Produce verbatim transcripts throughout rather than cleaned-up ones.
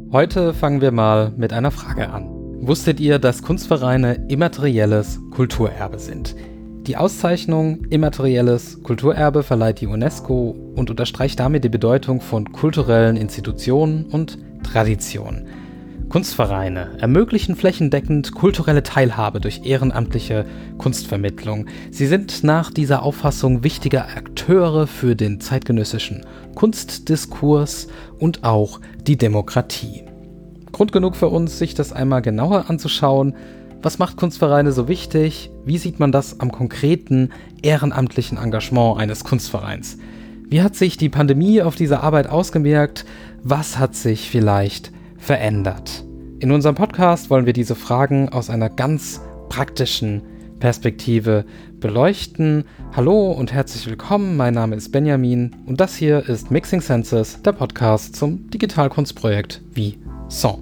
Heute fangen wir mal mit einer Frage an. Wusstet ihr, dass Kunstvereine immaterielles Kulturerbe sind? Die Auszeichnung Immaterielles Kulturerbe verleiht die UNESCO und unterstreicht damit die Bedeutung von kulturellen Institutionen und Traditionen. Kunstvereine ermöglichen flächendeckend kulturelle Teilhabe durch ehrenamtliche Kunstvermittlung. Sie sind nach dieser Auffassung wichtige Akteure für den zeitgenössischen Kunstdiskurs und auch die Demokratie. Grund genug für uns, sich das einmal genauer anzuschauen. Was macht Kunstvereine so wichtig? Wie sieht man das am konkreten ehrenamtlichen Engagement eines Kunstvereins? Wie hat sich die Pandemie auf diese Arbeit ausgewirkt? Was hat sich vielleicht verändert? In unserem Podcast wollen wir diese Fragen aus einer ganz praktischen Perspektive beleuchten. Hallo und herzlich willkommen, mein Name ist Benjamin und das hier ist Mixing Senses, der Podcast zum Digitalkunstprojekt Wie-Song.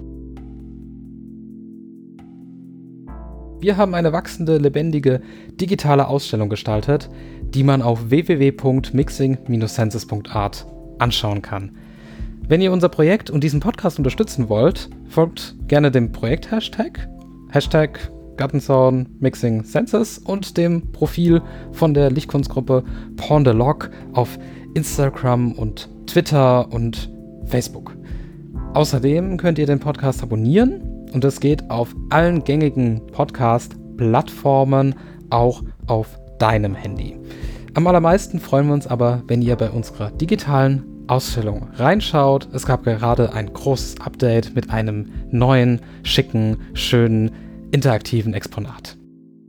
Wir haben eine wachsende, lebendige digitale Ausstellung gestaltet, die man auf w w w punkt mixing senses punkt art anschauen kann. Wenn ihr unser Projekt und diesen Podcast unterstützen wollt, folgt gerne dem Projekt-Hashtag, Hashtag Gartenzaun Mixing Senses und dem Profil von der Lichtkunstgruppe Pond the Log auf Instagram und Twitter und Facebook. Außerdem könnt ihr den Podcast abonnieren und das geht auf allen gängigen Podcast-Plattformen, auch auf deinem Handy. Am allermeisten freuen wir uns aber, wenn ihr bei unserer digitalen Ausstellung reinschaut. Es gab gerade ein großes Update mit einem neuen, schicken, schönen, interaktiven Exponat.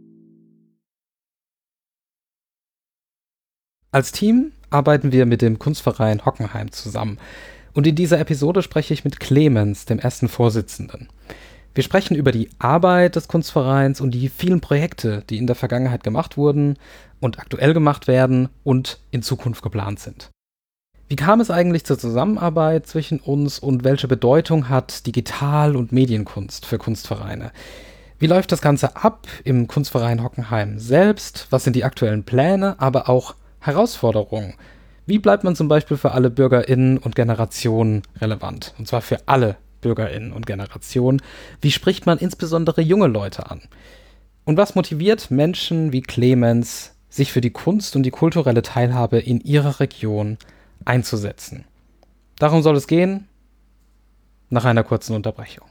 Als Team arbeiten wir mit dem Kunstverein Hockenheim zusammen. Und in dieser Episode spreche ich mit Clemens, dem ersten Vorsitzenden. Wir sprechen über die Arbeit des Kunstvereins und die vielen Projekte, die in der Vergangenheit gemacht wurden und aktuell gemacht werden und in Zukunft geplant sind. Wie kam es eigentlich zur Zusammenarbeit zwischen uns und welche Bedeutung hat Digital- und Medienkunst für Kunstvereine? Wie läuft das Ganze ab im Kunstverein Hockenheim selbst? Was sind die aktuellen Pläne, aber auch Herausforderungen? Wie bleibt man zum Beispiel für alle BürgerInnen und Generationen relevant? Und zwar für alle BürgerInnen und Generationen. Wie spricht man insbesondere junge Leute an? Und was motiviert Menschen wie Clemens, sich für die Kunst und die kulturelle Teilhabe in ihrer Region einzusetzen? Darum soll es gehen, nach einer kurzen Unterbrechung.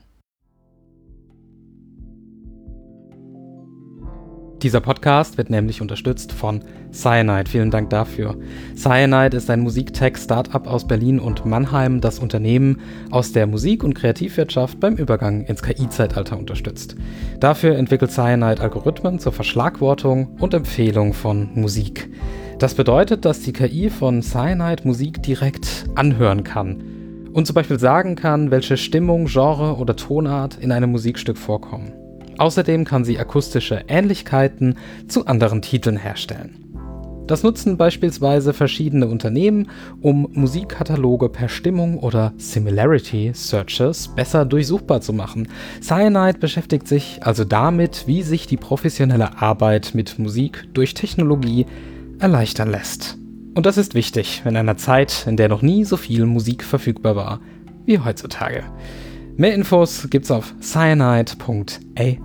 Dieser Podcast wird nämlich unterstützt von Cyanide. Vielen Dank dafür. Cyanide ist ein Musiktech-Startup aus Berlin und Mannheim, das Unternehmen aus der Musik- und Kreativwirtschaft beim Übergang ins K I-Zeitalter unterstützt. Dafür entwickelt Cyanide Algorithmen zur Verschlagwortung und Empfehlung von Musik. Das bedeutet, dass die K I von Cyanide Musik direkt anhören kann und zum Beispiel sagen kann, welche Stimmung, Genre oder Tonart in einem Musikstück vorkommen. Außerdem kann sie akustische Ähnlichkeiten zu anderen Titeln herstellen. Das nutzen beispielsweise verschiedene Unternehmen, um Musikkataloge per Stimmung oder Similarity Searches besser durchsuchbar zu machen. Cyanide beschäftigt sich also damit, wie sich die professionelle Arbeit mit Musik durch Technologie erleichtern lässt. Und das ist wichtig in einer Zeit, in der noch nie so viel Musik verfügbar war wie heutzutage. Mehr Infos gibt's auf cyanide punkt a i.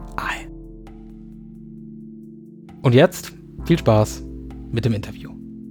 Und jetzt viel Spaß mit dem Interview.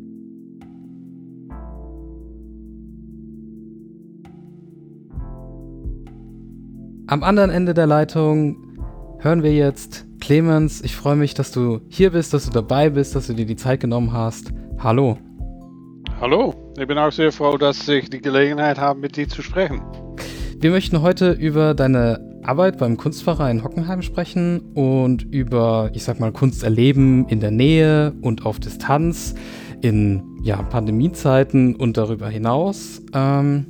Am anderen Ende der Leitung hören wir jetzt Clemens. Ich freue mich, dass du hier bist, dass du dabei bist, dass du dir die Zeit genommen hast. Hallo. Hallo, ich bin auch sehr froh, dass ich die Gelegenheit habe, mit dir zu sprechen. Wir möchten heute über deine Arbeit beim Kunstverein Hockenheim sprechen und über, ich sag mal, Kunst erleben in der Nähe und auf Distanz in ja, Pandemiezeiten und darüber hinaus. Ähm,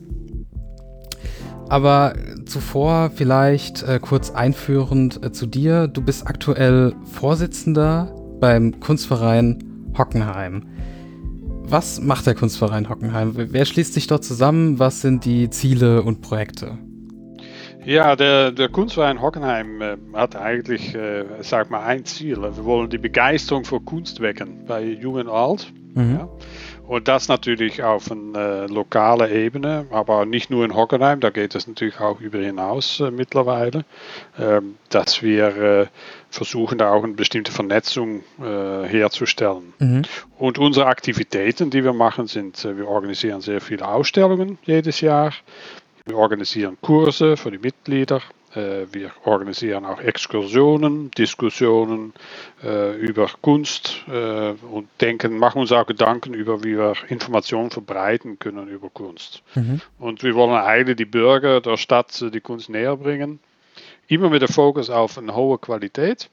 aber zuvor vielleicht äh, kurz einführend äh, zu dir. Du bist aktuell Vorsitzender beim Kunstverein Hockenheim. Was macht der Kunstverein Hockenheim? Wer schließt sich dort zusammen? Was sind die Ziele und Projekte? Ja, der, der Kunstverein Hockenheim äh, hat eigentlich, äh, sag mal, ein Ziel. Wir wollen die Begeisterung für Kunst wecken, bei Jung und Alt. Mhm. Ja. Und das natürlich auf einer äh, lokalen Ebene, aber nicht nur in Hockenheim, da geht es natürlich auch über hinaus äh, mittlerweile, ähm, dass wir äh, versuchen, da auch eine bestimmte Vernetzung äh, herzustellen. Mhm. Und unsere Aktivitäten, die wir machen, sind, äh, wir organisieren sehr viele Ausstellungen jedes Jahr. Wir organisieren Kurse für die Mitglieder. Äh, wir organisieren auch Exkursionen, Diskussionen äh, über Kunst äh, und denken, machen uns auch Gedanken über, wie wir Informationen verbreiten können über Kunst. Mhm. Und wir wollen eigentlich die Bürger der Stadt äh, die Kunst näher bringen. Immer mit dem Fokus auf eine hohe Qualität.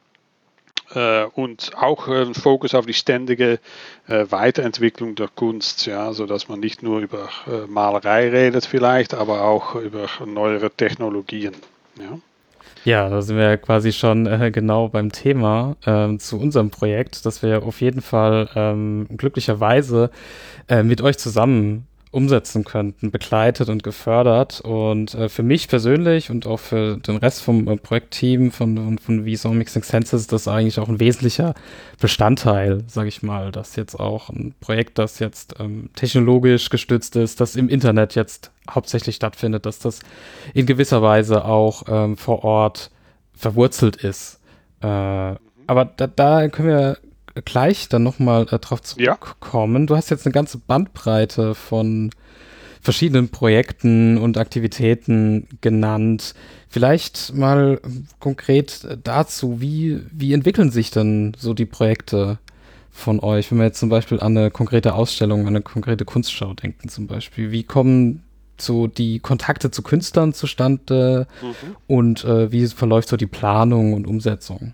Äh, und auch ein Fokus auf die ständige äh, Weiterentwicklung der Kunst, ja, sodass man nicht nur über äh, Malerei redet vielleicht, aber auch über neuere Technologien. Ja, Ja, da sind wir ja quasi schon äh, genau beim Thema ähm, zu unserem Projekt, das wir auf jeden Fall ähm, glücklicherweise äh, mit euch zusammen umsetzen könnten, begleitet und gefördert. Und äh, für mich persönlich und auch für den Rest vom äh, Projektteam von, von, von V-Zone Mixing Senses ist das eigentlich auch ein wesentlicher Bestandteil, sage ich mal, dass jetzt auch ein Projekt, das jetzt ähm, technologisch gestützt ist, das im Internet jetzt hauptsächlich stattfindet, dass das in gewisser Weise auch ähm, vor Ort verwurzelt ist. Äh, aber da, da können wir gleich dann nochmal äh, drauf zurückkommen. Ja. Du hast jetzt eine ganze Bandbreite von verschiedenen Projekten und Aktivitäten genannt. Vielleicht mal konkret dazu, wie, wie entwickeln sich denn so die Projekte von euch, wenn wir jetzt zum Beispiel an eine konkrete Ausstellung, an eine konkrete Kunstschau denken zum Beispiel. Wie kommen so die Kontakte zu Künstlern zustande mhm. und äh, wie verläuft so die Planung und Umsetzung?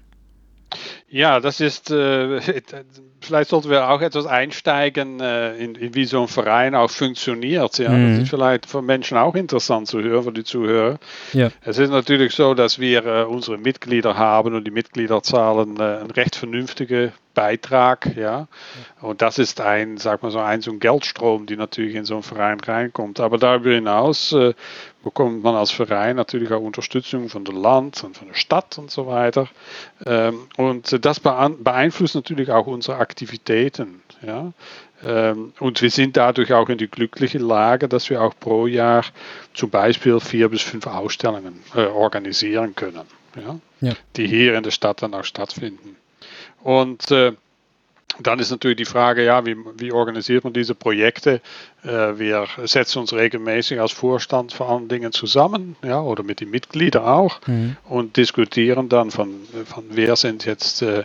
Ja, das ist, äh, vielleicht sollten wir auch etwas einsteigen, äh, in, in wie so ein Verein auch funktioniert. Ja? Mhm. Das ist vielleicht für Menschen auch interessant zu hören, für die Zuhörer. Ja. Es ist natürlich so, dass wir äh, unsere Mitglieder haben und die Mitglieder zahlen äh, einen recht vernünftigen Beitrag, ja. Und das ist ein, sag mal so, ein so ein Geldstrom, die natürlich in so einen Verein reinkommt. Aber darüber hinaus äh, bekommt man als Verein natürlich auch Unterstützung von dem Land und von der Stadt und so weiter. Ähm, und das beeinflusst natürlich auch unsere Aktivitäten, ja. Ähm, und wir sind dadurch auch in die glückliche Lage, dass wir auch pro Jahr zum Beispiel vier bis fünf Ausstellungen äh, organisieren können, ja? Ja. Die hier in der Stadt dann auch stattfinden. Und äh, dann ist natürlich die Frage, ja, wie, wie organisiert man diese Projekte? Äh, wir setzen uns regelmäßig als Vorstand vor allen Dingen zusammen, ja, oder mit den Mitgliedern auch, mhm. und diskutieren dann von, von wer sind jetzt äh,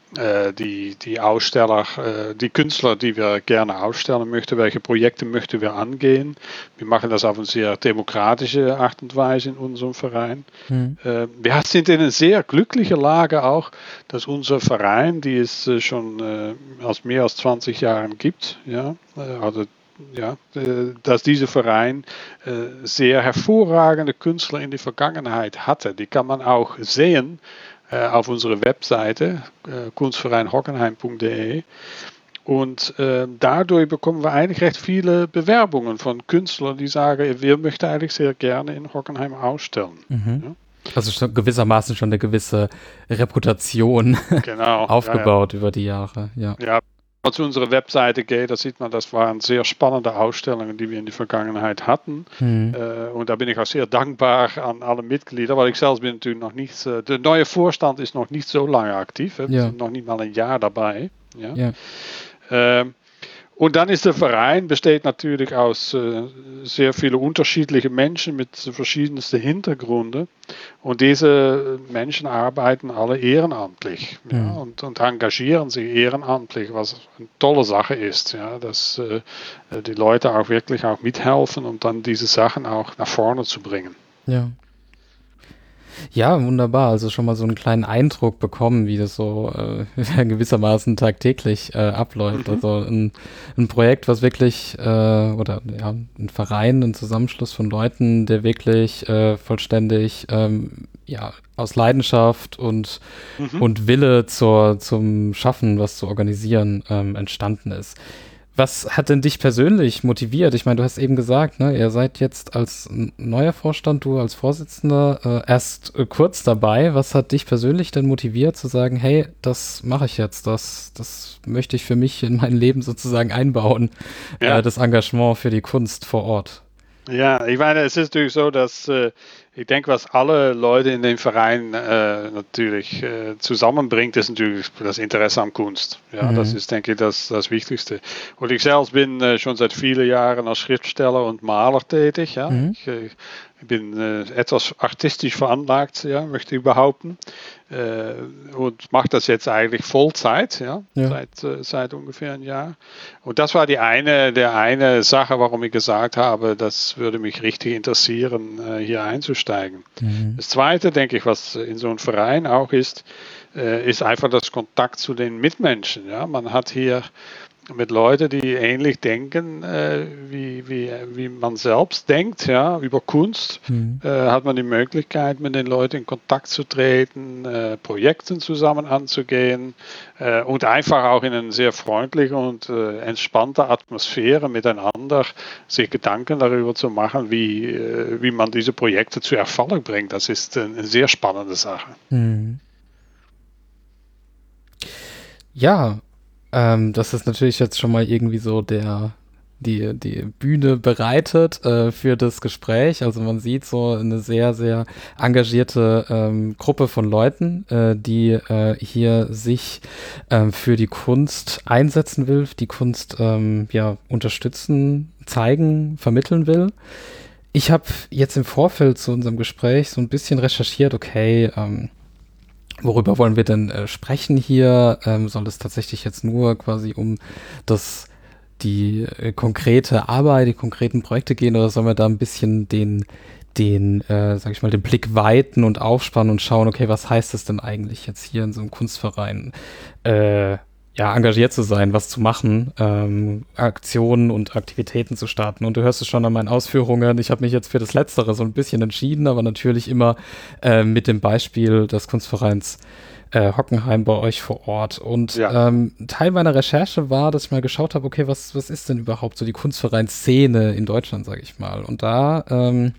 die, die Aussteller, äh, die Künstler, die wir gerne ausstellen möchten, welche Projekte möchten wir angehen. Wir machen das auf eine sehr demokratische Art und Weise in unserem Verein. Mhm. Äh, wir sind in einer sehr glücklichen Lage auch, dass unser Verein, die es äh, schon äh, aus mehr als zwanzig Jahren gibt, ja, also ja, dass dieser Verein äh, sehr hervorragende Künstler in der Vergangenheit hatte. Die kann man auch sehen äh, auf unserer Webseite äh, kunstverein hockenheim punkt de. Und äh, dadurch bekommen wir eigentlich recht viele Bewerbungen von Künstlern, die sagen, wir möchten eigentlich sehr gerne in Hockenheim ausstellen. Mhm. Ja? Also schon gewissermaßen schon eine gewisse Reputation genau, aufgebaut ja, ja. über die Jahre. Ja. ja. Wenn man zu unserer Webseite geht, da sieht man, das waren sehr spannende Ausstellungen, die wir in der Vergangenheit hatten. Mhm. Äh, und da bin ich auch sehr dankbar an alle Mitglieder, weil ich selbst bin natürlich noch nicht, äh, der neue Vorstand ist noch nicht so lange aktiv, wir ja. sind noch nicht mal ein Jahr dabei. Ja. Ja. Ähm, Und dann ist der Verein, besteht natürlich aus äh, sehr vielen unterschiedlichen Menschen mit verschiedensten Hintergründen. Und diese Menschen arbeiten alle ehrenamtlich, ja, mhm. und, und engagieren sich ehrenamtlich, was eine tolle Sache ist, ja, dass äh, die Leute auch wirklich auch mithelfen, um dann diese Sachen auch nach vorne zu bringen. Ja. Ja, wunderbar. Also schon mal so einen kleinen Eindruck bekommen, wie das so äh, gewissermaßen tagtäglich äh, abläuft. Mhm. Also ein, ein Projekt, was wirklich, äh, oder ja, ein Verein, ein Zusammenschluss von Leuten, der wirklich äh, vollständig ähm, ja, aus Leidenschaft und, mhm. und Wille zur, zum Schaffen, was zu organisieren, ähm, entstanden ist. Was hat denn dich persönlich motiviert? Ich meine, du hast eben gesagt, ne, ihr seid jetzt als neuer Vorstand, du als Vorsitzender, äh, erst äh, kurz dabei. Was hat dich persönlich denn motiviert zu sagen, hey, das mache ich jetzt, das, das möchte ich für mich in mein Leben sozusagen einbauen, Ja. äh, das Engagement für die Kunst vor Ort? Ja, ich meine, es ist natürlich so, dass äh, ich denke, was alle Leute in dem Verein äh, natürlich äh, zusammenbringt, ist natürlich das Interesse an Kunst. Ja, Mhm. das ist, denke ich, das, das Wichtigste. Und ich selbst bin äh, schon seit vielen Jahren als Schriftsteller und Maler tätig. Ja. Mhm. Ich, äh, ich bin äh, etwas artistisch veranlagt, ja, möchte ich behaupten. Äh, und mache das jetzt eigentlich Vollzeit, ja, Ja. Seit, äh, seit ungefähr ein Jahr. Und das war die eine, der eine Sache, warum ich gesagt habe, das würde mich richtig interessieren, äh, hier einzusteigen. Mhm. Das zweite, denke ich, was in so einem Verein auch ist, äh, ist einfach das Kontakt zu den Mitmenschen. Ja? Man hat hier mit Leuten, die ähnlich denken, äh, wie, wie, wie man selbst denkt, ja, über Kunst, Mhm. äh, hat man die Möglichkeit, mit den Leuten in Kontakt zu treten, äh, Projekte zusammen anzugehen äh, und einfach auch in einer sehr freundlichen und äh, entspannter Atmosphäre miteinander sich Gedanken darüber zu machen, wie, äh, wie man diese Projekte zu Erfolg bringt. Das ist eine sehr spannende Sache. Mhm. Ja, ähm, das ist natürlich jetzt schon mal irgendwie so der, die, die Bühne bereitet äh, für das Gespräch. Also man sieht so eine sehr, sehr engagierte ähm, Gruppe von Leuten, äh, die äh, hier sich ähm, für die Kunst einsetzen will, die Kunst ähm, ja unterstützen, zeigen, vermitteln will. Ich habe jetzt im Vorfeld zu unserem Gespräch so ein bisschen recherchiert, okay, ähm, worüber wollen wir denn äh, sprechen hier? Ähm, soll es tatsächlich jetzt nur quasi um das, die äh, konkrete Arbeit, die konkreten Projekte gehen, oder sollen wir da ein bisschen den, den, äh, sag ich mal, den Blick weiten und aufspannen und schauen, okay, was heißt es denn eigentlich jetzt hier in so einem Kunstverein, äh, ja, engagiert zu sein, was zu machen, ähm, Aktionen und Aktivitäten zu starten. Und du hörst es schon an meinen Ausführungen, ich habe mich jetzt für das Letztere so ein bisschen entschieden, aber natürlich immer äh, mit dem Beispiel des Kunstvereins äh, Hockenheim bei euch vor Ort. Und Ja. ähm, Teil meiner Recherche war, dass ich mal geschaut habe, okay, was, was ist denn überhaupt so die Kunstvereinsszene in Deutschland, sage ich mal. Und da ähm,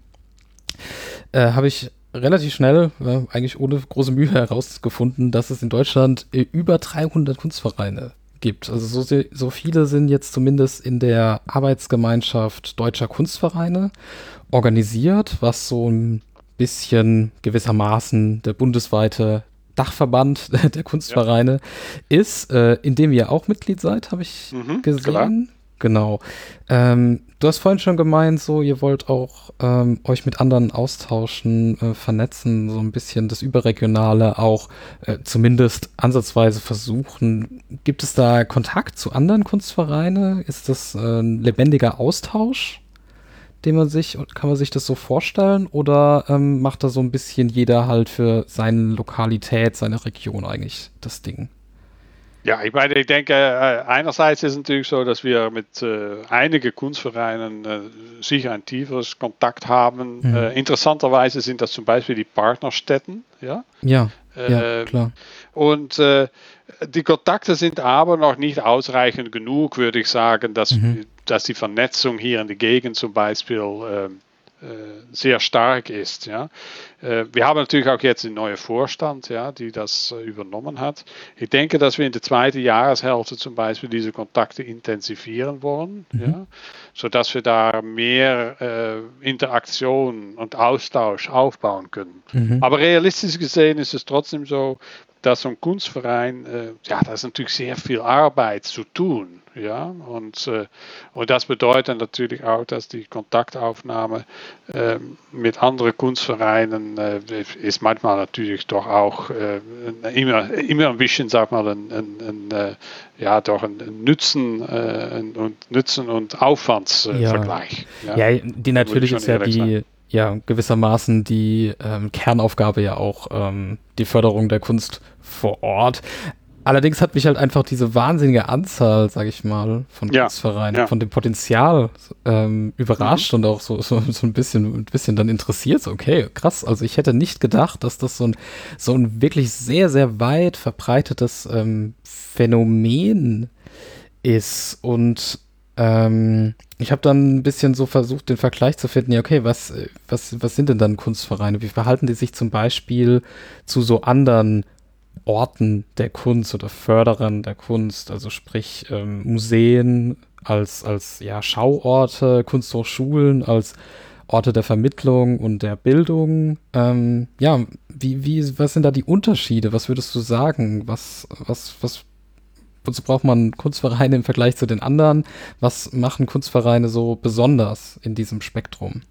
äh, habe ich relativ schnell, äh, eigentlich ohne große Mühe herausgefunden, dass es in Deutschland äh, über dreihundert Kunstvereine gibt. Also so, se- so viele sind jetzt zumindest in der Arbeitsgemeinschaft deutscher Kunstvereine organisiert, was so ein bisschen gewissermaßen der bundesweite Dachverband der Kunstvereine ist, äh, in dem ihr auch Mitglied seid, habe ich Mhm, gesehen. klar. Genau. Ähm, du hast vorhin schon gemeint, so ihr wollt auch ähm, euch mit anderen austauschen, äh, vernetzen, so ein bisschen das Überregionale auch äh, zumindest ansatzweise versuchen. Gibt es da Kontakt zu anderen Kunstvereinen? Ist das äh, ein lebendiger Austausch, den man sich, kann man sich das so vorstellen? Oder ähm, macht da so ein bisschen jeder halt für seine Lokalität, seine Region eigentlich das Ding? Ja, ich meine, ich denke, äh, einerseits ist es natürlich so, dass wir mit äh, einigen Kunstvereinen äh, sicher ein tieferes Kontakt haben. Mhm. Äh, interessanterweise sind das zum Beispiel die Partnerstädten, ja. Ja, ja, Äh, klar. Und äh, die Kontakte sind aber noch nicht ausreichend genug, würde ich sagen, dass, Mhm. dass die Vernetzung hier in der Gegend zum Beispiel äh, äh, sehr stark ist. Ja. Äh, wir haben natürlich auch jetzt einen neuen Vorstand, ja, die das äh, übernommen hat. Ich denke, dass wir in der zweiten Jahreshälfte zum Beispiel diese Kontakte intensivieren wollen, Mhm. ja, sodass wir da mehr äh, Interaktion und Austausch aufbauen können. Mhm. Aber realistisch gesehen ist es trotzdem so, dass so ein Kunstverein, äh, ja, da ist natürlich sehr viel Arbeit zu tun. Ja, und, äh, und das bedeutet natürlich auch, dass die Kontaktaufnahme äh, mit anderen Kunstvereinen äh, ist manchmal natürlich doch auch äh, immer, immer ein bisschen, sag mal, ein, ein, ein, äh, ja, doch ein, ein Nützen, äh, ein, und Nützen- und Aufwandsvergleich. Ja. Ja, Ja, die natürlich schon ist ja ehrlich sein. die, ja, gewissermaßen die ähm, Kernaufgabe ja auch ähm, die Förderung der Kunst vor Ort. Allerdings hat mich halt einfach diese wahnsinnige Anzahl, sag ich mal, von Ja, Kunstvereinen, ja. von dem Potenzial ähm, überrascht und auch so, so, so ein bisschen, ein bisschen dann interessiert. So, okay, krass. Also ich hätte nicht gedacht, dass das so ein, so ein wirklich sehr, sehr weit verbreitetes ähm, Phänomen ist. Und ähm, ich habe dann ein bisschen so versucht, den Vergleich zu finden, ja okay, was, was, was sind denn dann Kunstvereine? Wie verhalten die sich zum Beispiel zu so anderen Orten der Kunst oder Förderern der Kunst, also sprich ähm, Museen als, als ja, Schauorte, Kunsthochschulen als Orte der Vermittlung und der Bildung. Ähm, ja, wie, wie, was sind da die Unterschiede? Was würdest du sagen? Was, was, was, wozu braucht man Kunstvereine im Vergleich zu den anderen? Was machen Kunstvereine so besonders in diesem Spektrum?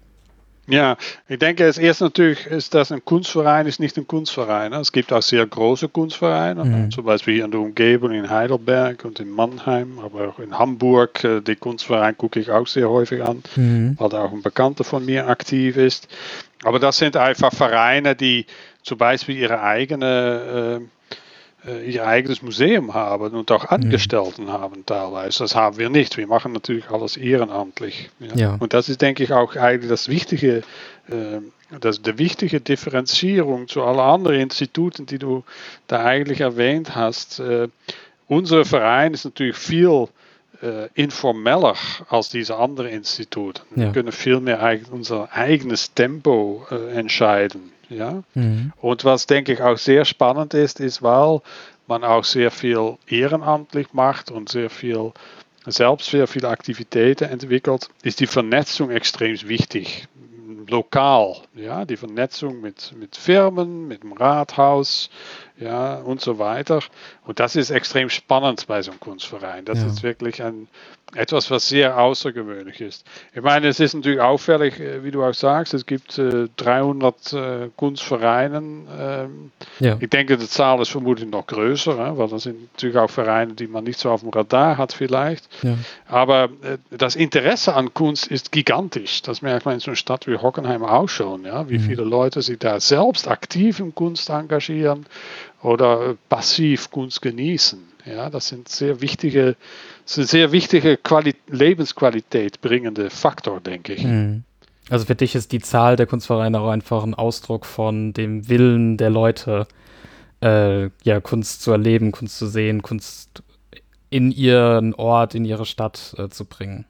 Ja, ich denke, als erstes natürlich ist, dass ein Kunstverein ist nicht ein Kunstverein. Es gibt auch sehr große Kunstvereine, Mhm. zum Beispiel hier in der Umgebung in Heidelberg und in Mannheim, aber auch in Hamburg. Die Kunstverein gucke ich auch sehr häufig an, Mhm. weil da auch ein Bekannter von mir aktiv ist. Aber das sind einfach Vereine, die zum Beispiel ihre eigene äh, ihr eigenes Museum haben und auch Angestellten mhm. haben teilweise. Das haben wir nicht. Wir machen natürlich alles ehrenamtlich. Ja. Ja. Und das ist, denke ich, auch eigentlich das Wichtige, äh, das, die wichtige Differenzierung zu allen anderen Instituten, die du da eigentlich erwähnt hast. Äh, unser Verein ist natürlich viel äh, informeller als diese anderen Institute. Wir Ja. können viel mehr unser eigenes Tempo äh, entscheiden. Ja? Mhm. Und was, denke ich, auch sehr spannend ist, ist, weil man auch sehr viel ehrenamtlich macht und sehr viel, selbst sehr viele Aktivitäten entwickelt, ist die Vernetzung extrem wichtig. Lokal, ja, die Vernetzung mit, mit Firmen, mit dem Rathaus, ja, und so weiter. Und das ist extrem spannend bei so einem Kunstverein. Das Ja. ist wirklich ein, etwas, was sehr außergewöhnlich ist. Ich meine, es ist natürlich auffällig, wie du auch sagst, es gibt äh, dreihundert äh, Kunstvereine. Ähm, ja. Ich denke, die Zahl ist vermutlich noch größer, hè, weil das sind natürlich auch Vereine, die man nicht so auf dem Radar hat vielleicht. Ja. Aber äh, das Interesse an Kunst ist gigantisch. Das merkt man in so einer Stadt wie Hockenheim auch schon, ja, wie mhm. viele Leute sich da selbst aktiv in Kunst engagieren oder passiv Kunst genießen. Ja, das sind sehr wichtige, sind sehr wichtige Quali- Lebensqualität bringende Faktor, denke ich. Mhm. Also für dich ist die Zahl der Kunstvereine auch einfach ein Ausdruck von dem Willen der Leute, äh, ja, Kunst zu erleben, Kunst zu sehen, Kunst in ihren Ort, in ihre Stadt äh, zu bringen.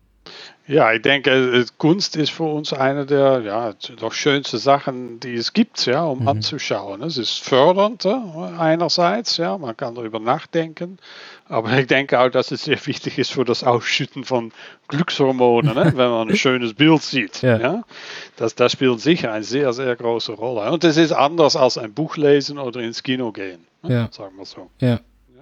Ja, ich denke, Kunst ist für uns eine der ja, doch schönsten Sachen, die es gibt, ja, um mhm. anzuschauen. Es ist fördernd einerseits, ja, man kann darüber nachdenken, aber ich denke auch, dass es sehr wichtig ist für das Ausschütten von Glückshormonen, ne, wenn man ein schönes Bild sieht. Ja. Ja. Das, das spielt sicher eine sehr, sehr große Rolle. Und es ist anders als ein Buch lesen oder ins Kino gehen, ne, ja. sagen wir so. Ja.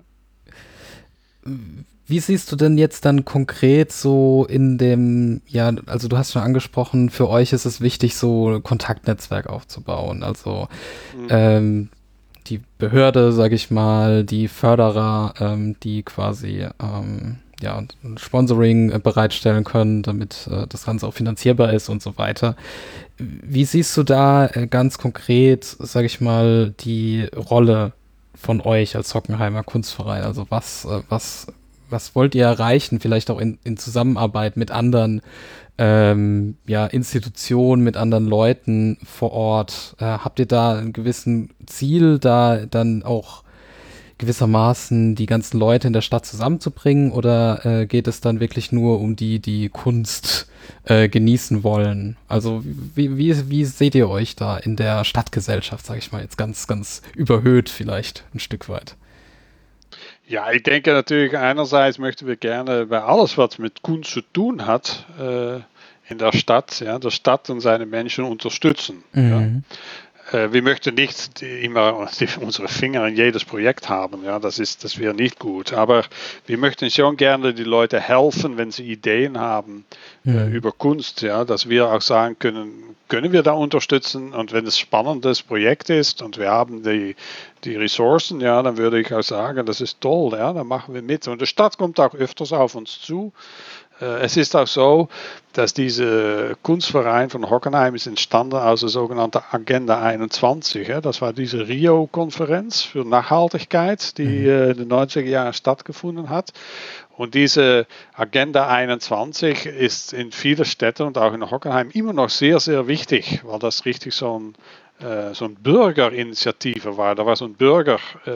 Ja. Wie siehst du denn jetzt dann konkret so in dem, ja, also du hast schon angesprochen, für euch ist es wichtig, so ein Kontaktnetzwerk aufzubauen. Also mhm. ähm, die Behörde, sage ich mal, die Förderer, ähm, die quasi ähm, ja, ein Sponsoring äh, bereitstellen können, damit äh, das Ganze auch finanzierbar ist und so weiter. Wie siehst du da äh, ganz konkret, sage ich mal, die Rolle von euch als Hockenheimer Kunstverein? Also was, äh, was Was wollt ihr erreichen, vielleicht auch in, in Zusammenarbeit mit anderen ähm, ja, Institutionen, mit anderen Leuten vor Ort? Äh, habt ihr da ein gewissen Ziel, da dann auch gewissermaßen die ganzen Leute in der Stadt zusammenzubringen? Oder äh, geht es dann wirklich nur um die, die Kunst äh, genießen wollen? Also wie, wie, wie seht ihr euch da in der Stadtgesellschaft, sage ich mal, jetzt ganz, ganz überhöht vielleicht ein Stück weit? Ja, ich denke natürlich, einerseits möchten wir gerne bei alles, was mit Kunst zu tun hat, äh, in der Stadt, ja, der Stadt und seine Menschen unterstützen. Mhm. Ja. Äh, wir möchten nicht die, immer die, unsere Finger in jedes Projekt haben, ja, das ist, das wäre nicht gut. Aber wir möchten schon gerne die Leute helfen, wenn sie Ideen haben mhm. äh, über Kunst, ja, dass wir auch sagen können, können wir da unterstützen, und wenn es ein spannendes Projekt ist und wir haben die, die Ressourcen, ja, dann würde ich auch sagen, das ist toll, ja, dann machen wir mit. Und die Stadt kommt auch öfters auf uns zu. Äh, es ist auch so, dass dieser Kunstverein von Hockenheim ist entstanden aus der sogenannten Agenda einundzwanzig. Ja. Das war diese Rio-Konferenz für Nachhaltigkeit, die mhm. äh, in den neunziger Jahren stattgefunden hat. Und diese Agenda einundzwanzig ist in vielen Städten und auch in Hockenheim immer noch sehr, sehr wichtig, weil das richtig so ein, äh, so ein Bürgerinitiative war. Da war so ein Bürger, äh,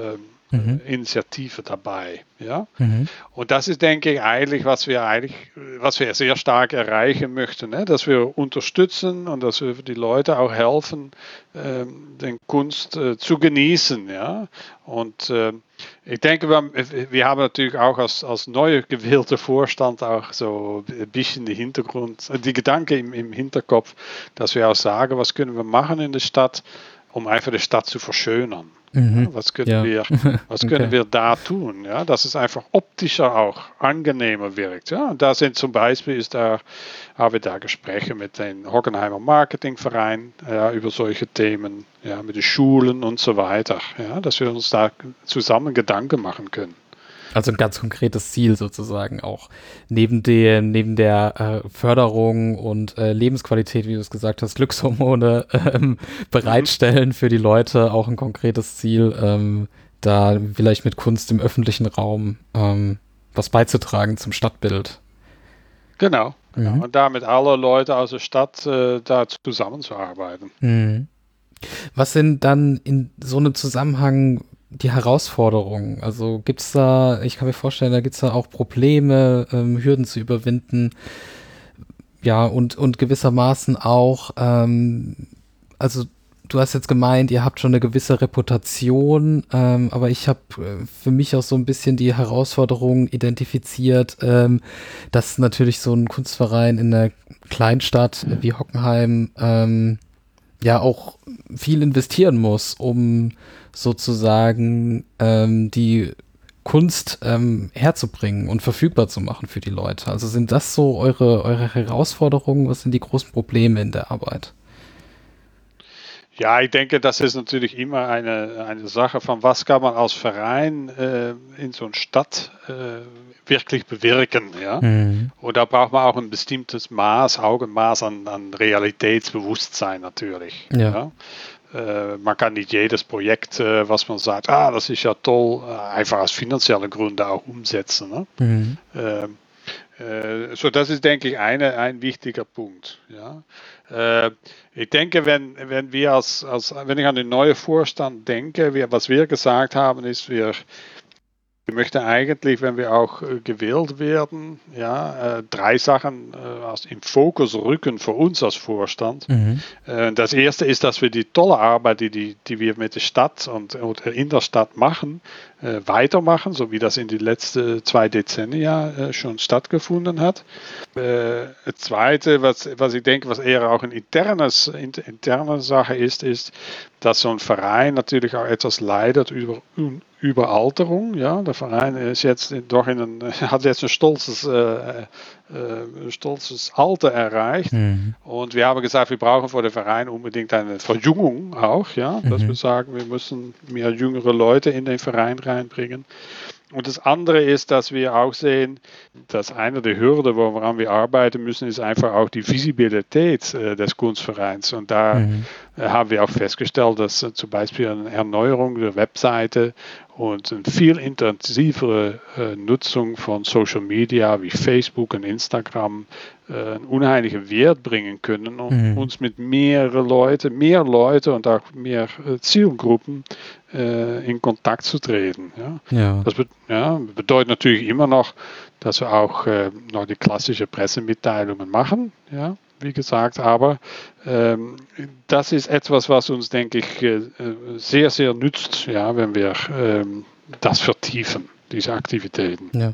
mhm. Initiative dabei. Ja? Mhm. Und das ist, denke ich, eigentlich, was wir eigentlich, was wir sehr stark erreichen möchten, ne? Dass wir unterstützen und dass wir die Leute auch helfen, ähm, den Kunst äh, zu genießen. Ja? Und äh, ich denke, wir haben, wir haben natürlich auch als, als neu gewählter Vorstand auch so ein bisschen die Hintergrund, die Gedanken im, im Hinterkopf, dass wir auch sagen, was können wir machen in der Stadt, um einfach die Stadt zu verschönern. Mhm. Ja, was können, Ja. wir, was Okay. können wir da tun, ja, dass es einfach optischer auch angenehmer wirkt. Ja. Und da sind zum Beispiel, ist da, haben wir da Gespräche mit dem Hockenheimer Marketingverein ja, über solche Themen, ja, mit den Schulen und so weiter, ja, dass wir uns da zusammen Gedanken machen können. Also ein ganz konkretes Ziel sozusagen auch. Neben dem, neben der äh, Förderung und äh, Lebensqualität, wie du es gesagt hast, Glückshormone ähm, bereitstellen mhm. für die Leute, auch ein konkretes Ziel, ähm, da vielleicht mit Kunst im öffentlichen Raum ähm, was beizutragen zum Stadtbild. Genau. Mhm. Ja, und da mit allen Leuten aus der Stadt äh, da zusammenzuarbeiten. Mhm. Was sind dann in so einem Zusammenhang die Herausforderungen? Also gibt es da, ich kann mir vorstellen, da gibt es da auch Probleme, ähm, Hürden zu überwinden. Ja, und, und gewissermaßen auch, ähm, also du hast jetzt gemeint, ihr habt schon eine gewisse Reputation, ähm, aber ich habe äh, für mich auch so ein bisschen die Herausforderung identifiziert, ähm, dass natürlich so ein Kunstverein in einer Kleinstadt wie Hockenheim ähm, ja auch viel investieren muss, um sozusagen ähm, die Kunst ähm, herzubringen und verfügbar zu machen für die Leute. Also sind das so eure, eure Herausforderungen? Was sind die großen Probleme in der Arbeit? Ja, ich denke, das ist natürlich immer eine, eine Sache von, was kann man als Verein äh, in so einer Stadt äh, wirklich bewirken. Ja? Mhm. Und da braucht man auch ein bestimmtes Maß, Augenmaß an, an Realitätsbewusstsein natürlich. Ja. Ja? Äh, man kann nicht jedes Projekt, äh, was man sagt, ah, das ist ja toll, äh, einfach aus finanziellen Gründen auch umsetzen. Ne? Mhm. Äh, äh, so, das ist, denke ich, eine, ein wichtiger Punkt. Ja? Äh, ich denke, wenn, wenn wir als, als, wenn ich an den neuen Vorstand denke, wir, was wir gesagt haben, ist, wir, wir möchten eigentlich, wenn wir auch äh, gewählt werden, ja, äh, drei Sachen äh, im Fokus rücken für uns als Vorstand. Mhm. Äh, das erste ist, dass wir die tolle Arbeit, die, die, die wir mit der Stadt und, und in der Stadt machen, äh, weitermachen, so wie das in den letzten zwei Dezennien äh, schon stattgefunden hat. Äh, das zweite, was, was ich denke, was eher auch eine internes, interne Sache ist, ist, dass so ein Verein natürlich auch etwas leidet über Überalterung. Ja, der Verein ist jetzt doch in ein, hat jetzt ein stolzes, äh, äh, stolzes Alter erreicht. Mhm. Und wir haben gesagt, wir brauchen für den Verein unbedingt eine Verjüngung auch, ja, dass Mhm. wir sagen, wir müssen mehr jüngere Leute in den Verein reinbringen. Und das andere ist, dass wir auch sehen, dass eine der Hürden, woran wir arbeiten müssen, ist einfach auch die Visibilität äh, des Kunstvereins. Und da Mhm. äh, haben wir auch festgestellt, dass äh, zum Beispiel eine Erneuerung der Webseite und eine viel intensivere äh, Nutzung von Social Media wie Facebook und Instagram äh, einen unheimlichen Wert bringen können, um Mhm. uns mit mehreren Leuten, mehr Leute und auch mehr äh, Zielgruppen äh, in Kontakt zu treten. Ja. Ja. Das be ja, bedeutet natürlich immer noch, dass wir auch äh, noch die klassische Pressemitteilungen machen, ja, wie gesagt, aber ähm, das ist etwas, was uns, denke ich, äh, sehr, sehr nützt, ja, wenn wir ähm, das vertiefen, diese Aktivitäten. Ja.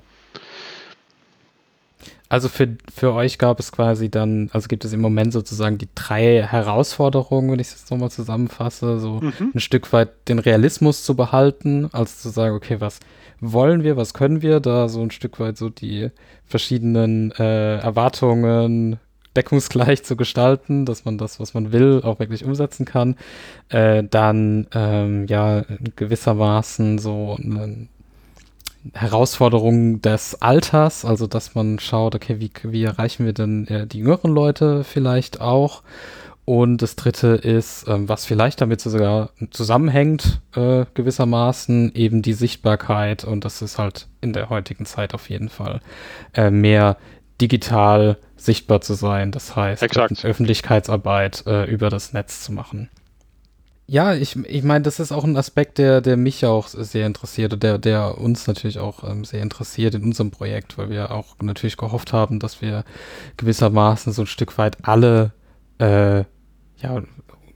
Also für, für euch gab es quasi dann, also gibt es im Moment sozusagen die drei Herausforderungen, wenn ich das nochmal zusammenfasse, so Mhm. ein Stück weit den Realismus zu behalten, also zu sagen, okay, was wollen wir, was können wir, da so ein Stück weit so die verschiedenen äh, Erwartungen deckungsgleich zu gestalten, dass man das, was man will, auch wirklich umsetzen kann. Äh, dann ähm, ja gewissermaßen so eine Herausforderung des Alters, also dass man schaut, okay, wie, wie erreichen wir denn äh, die jüngeren Leute vielleicht auch? Und das dritte ist, ähm, was vielleicht damit sogar zusammenhängt, äh, gewissermaßen, eben die Sichtbarkeit, und das ist halt in der heutigen Zeit auf jeden Fall äh, mehr digital sichtbar zu sein, das heißt Exakt. Öffentlichkeitsarbeit äh, über das Netz zu machen. Ja, ich, ich meine, das ist auch ein Aspekt, der, der mich auch sehr interessiert und der, der uns natürlich auch ähm, sehr interessiert in unserem Projekt, weil wir auch natürlich gehofft haben, dass wir gewissermaßen so ein Stück weit alle, äh, ja,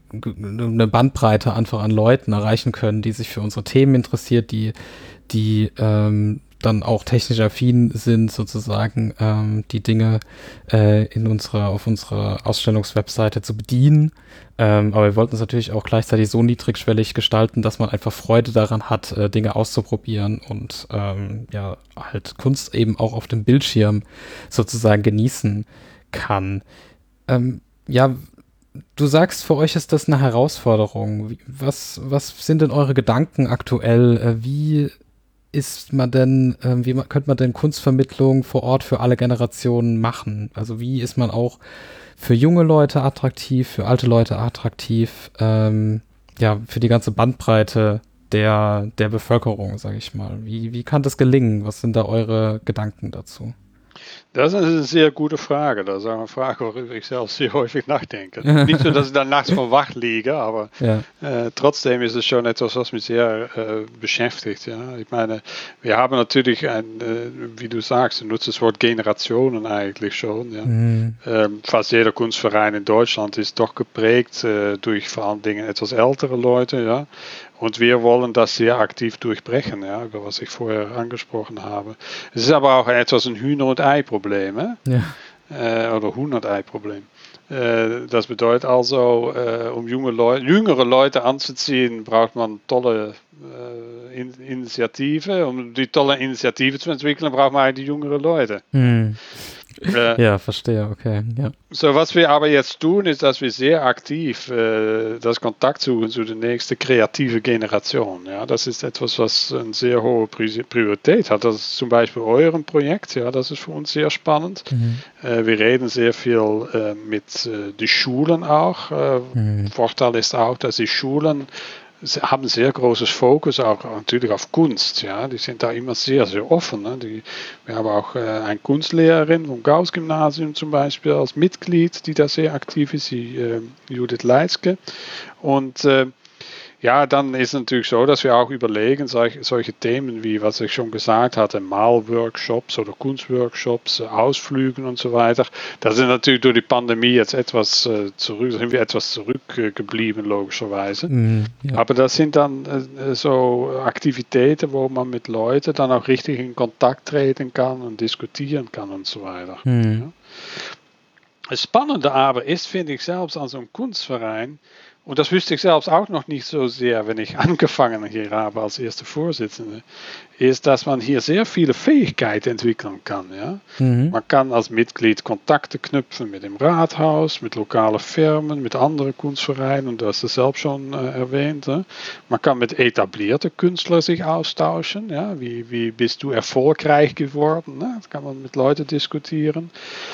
eine Bandbreite einfach an Leuten erreichen können, die sich für unsere Themen interessiert, die, die ähm, dann auch technisch affin sind, sozusagen ähm, die Dinge äh, in unserer, auf unserer Ausstellungswebseite zu bedienen. Ähm, aber wir wollten es natürlich auch gleichzeitig so niedrigschwellig gestalten, dass man einfach Freude daran hat, äh, Dinge auszuprobieren und ähm, ja, halt Kunst eben auch auf dem Bildschirm sozusagen genießen kann. Ähm, ja, du sagst, für euch ist das eine Herausforderung. Wie, was, was sind denn eure Gedanken aktuell? Äh, wie ist man denn, äh, wie man, könnte man denn Kunstvermittlung vor Ort für alle Generationen machen? Also wie ist man auch für junge Leute attraktiv, für alte Leute attraktiv, ähm, ja, für die ganze Bandbreite der, der Bevölkerung, sage ich mal. Wie, wie kann das gelingen? Was sind da eure Gedanken dazu? Das ist eine sehr gute Frage. Das ist eine Frage, worüber ich selbst sehr häufig nachdenke. Nicht so, dass ich dann nachts von wach liege, aber ja. äh, trotzdem ist es schon etwas, was mich sehr äh, beschäftigt. Ja. Ich meine, wir haben natürlich, ein, äh, wie du sagst, du nutzt das Wort Generationen eigentlich schon. Ja. Mhm. Ähm, fast jeder Kunstverein in Deutschland ist doch geprägt äh, durch vor allen Dingen etwas ältere Leute. Ja. Und wir wollen das sehr aktiv durchbrechen, ja, über was ich vorher angesprochen habe. Es ist aber auch etwas ein Hühner- und Ei-Problem, ja? äh, oder Huhn-und-Ei-Problem. Äh, das bedeutet also, äh, um junge Leu- jüngere Leute anzuziehen, braucht man tolle äh, in- Initiative. Um die tolle Initiative zu entwickeln, braucht man eigentlich jüngere Leute. Hm. Äh, ja, verstehe, okay. Ja. So, was wir aber jetzt tun, ist, dass wir sehr aktiv äh, das Kontakt suchen zu der nächsten kreative Generation. Ja, das ist etwas, was eine sehr hohe Priorität hat. Das ist zum Beispiel eurem Projekt. Ja, das ist für uns sehr spannend. Mhm. Äh, wir reden sehr viel äh, mit äh, den Schulen auch. Äh, mhm. Vorteil ist auch, dass die Schulen haben sehr großes Fokus auch natürlich auf Kunst. Ja, die sind da immer sehr, sehr offen. Ne? Die, wir haben auch äh, eine Kunstlehrerin vom Gauss-Gymnasium zum Beispiel als Mitglied, die da sehr aktiv ist, die äh, Judith Leitzke. Und äh, ja, dann ist es natürlich so, dass wir auch überlegen, solche, solche Themen wie, was ich schon gesagt hatte, Malworkshops oder Kunstworkshops, Ausflügen und so weiter. Da sind natürlich durch die Pandemie jetzt etwas äh, zurück, sind wir etwas zurückgeblieben, äh, logischerweise. Mm, ja. Aber das sind dann äh, so Aktivitäten, wo man mit Leuten dann auch richtig in Kontakt treten kann und diskutieren kann und so weiter. Mm. Ja. Das Spannende aber ist, finde ich selbst an so einem Kunstverein, und das wüsste ich selbst auch noch nicht so sehr, wenn ich angefangen hier habe als erster Vorsitzende, ist, dass man hier sehr viele Fähigkeiten entwickeln kann. Ja? Mhm. Man kann als Mitglied Kontakte knüpfen mit dem Rathaus, mit lokalen Firmen, mit anderen Kunstvereinen, und du hast es selbst schon äh, erwähnt. Ja? Man kann mit etablierten Künstlern sich austauschen. Ja? Wie, wie bist du erfolgreich geworden? Ne? Das kann man mit Leuten diskutieren.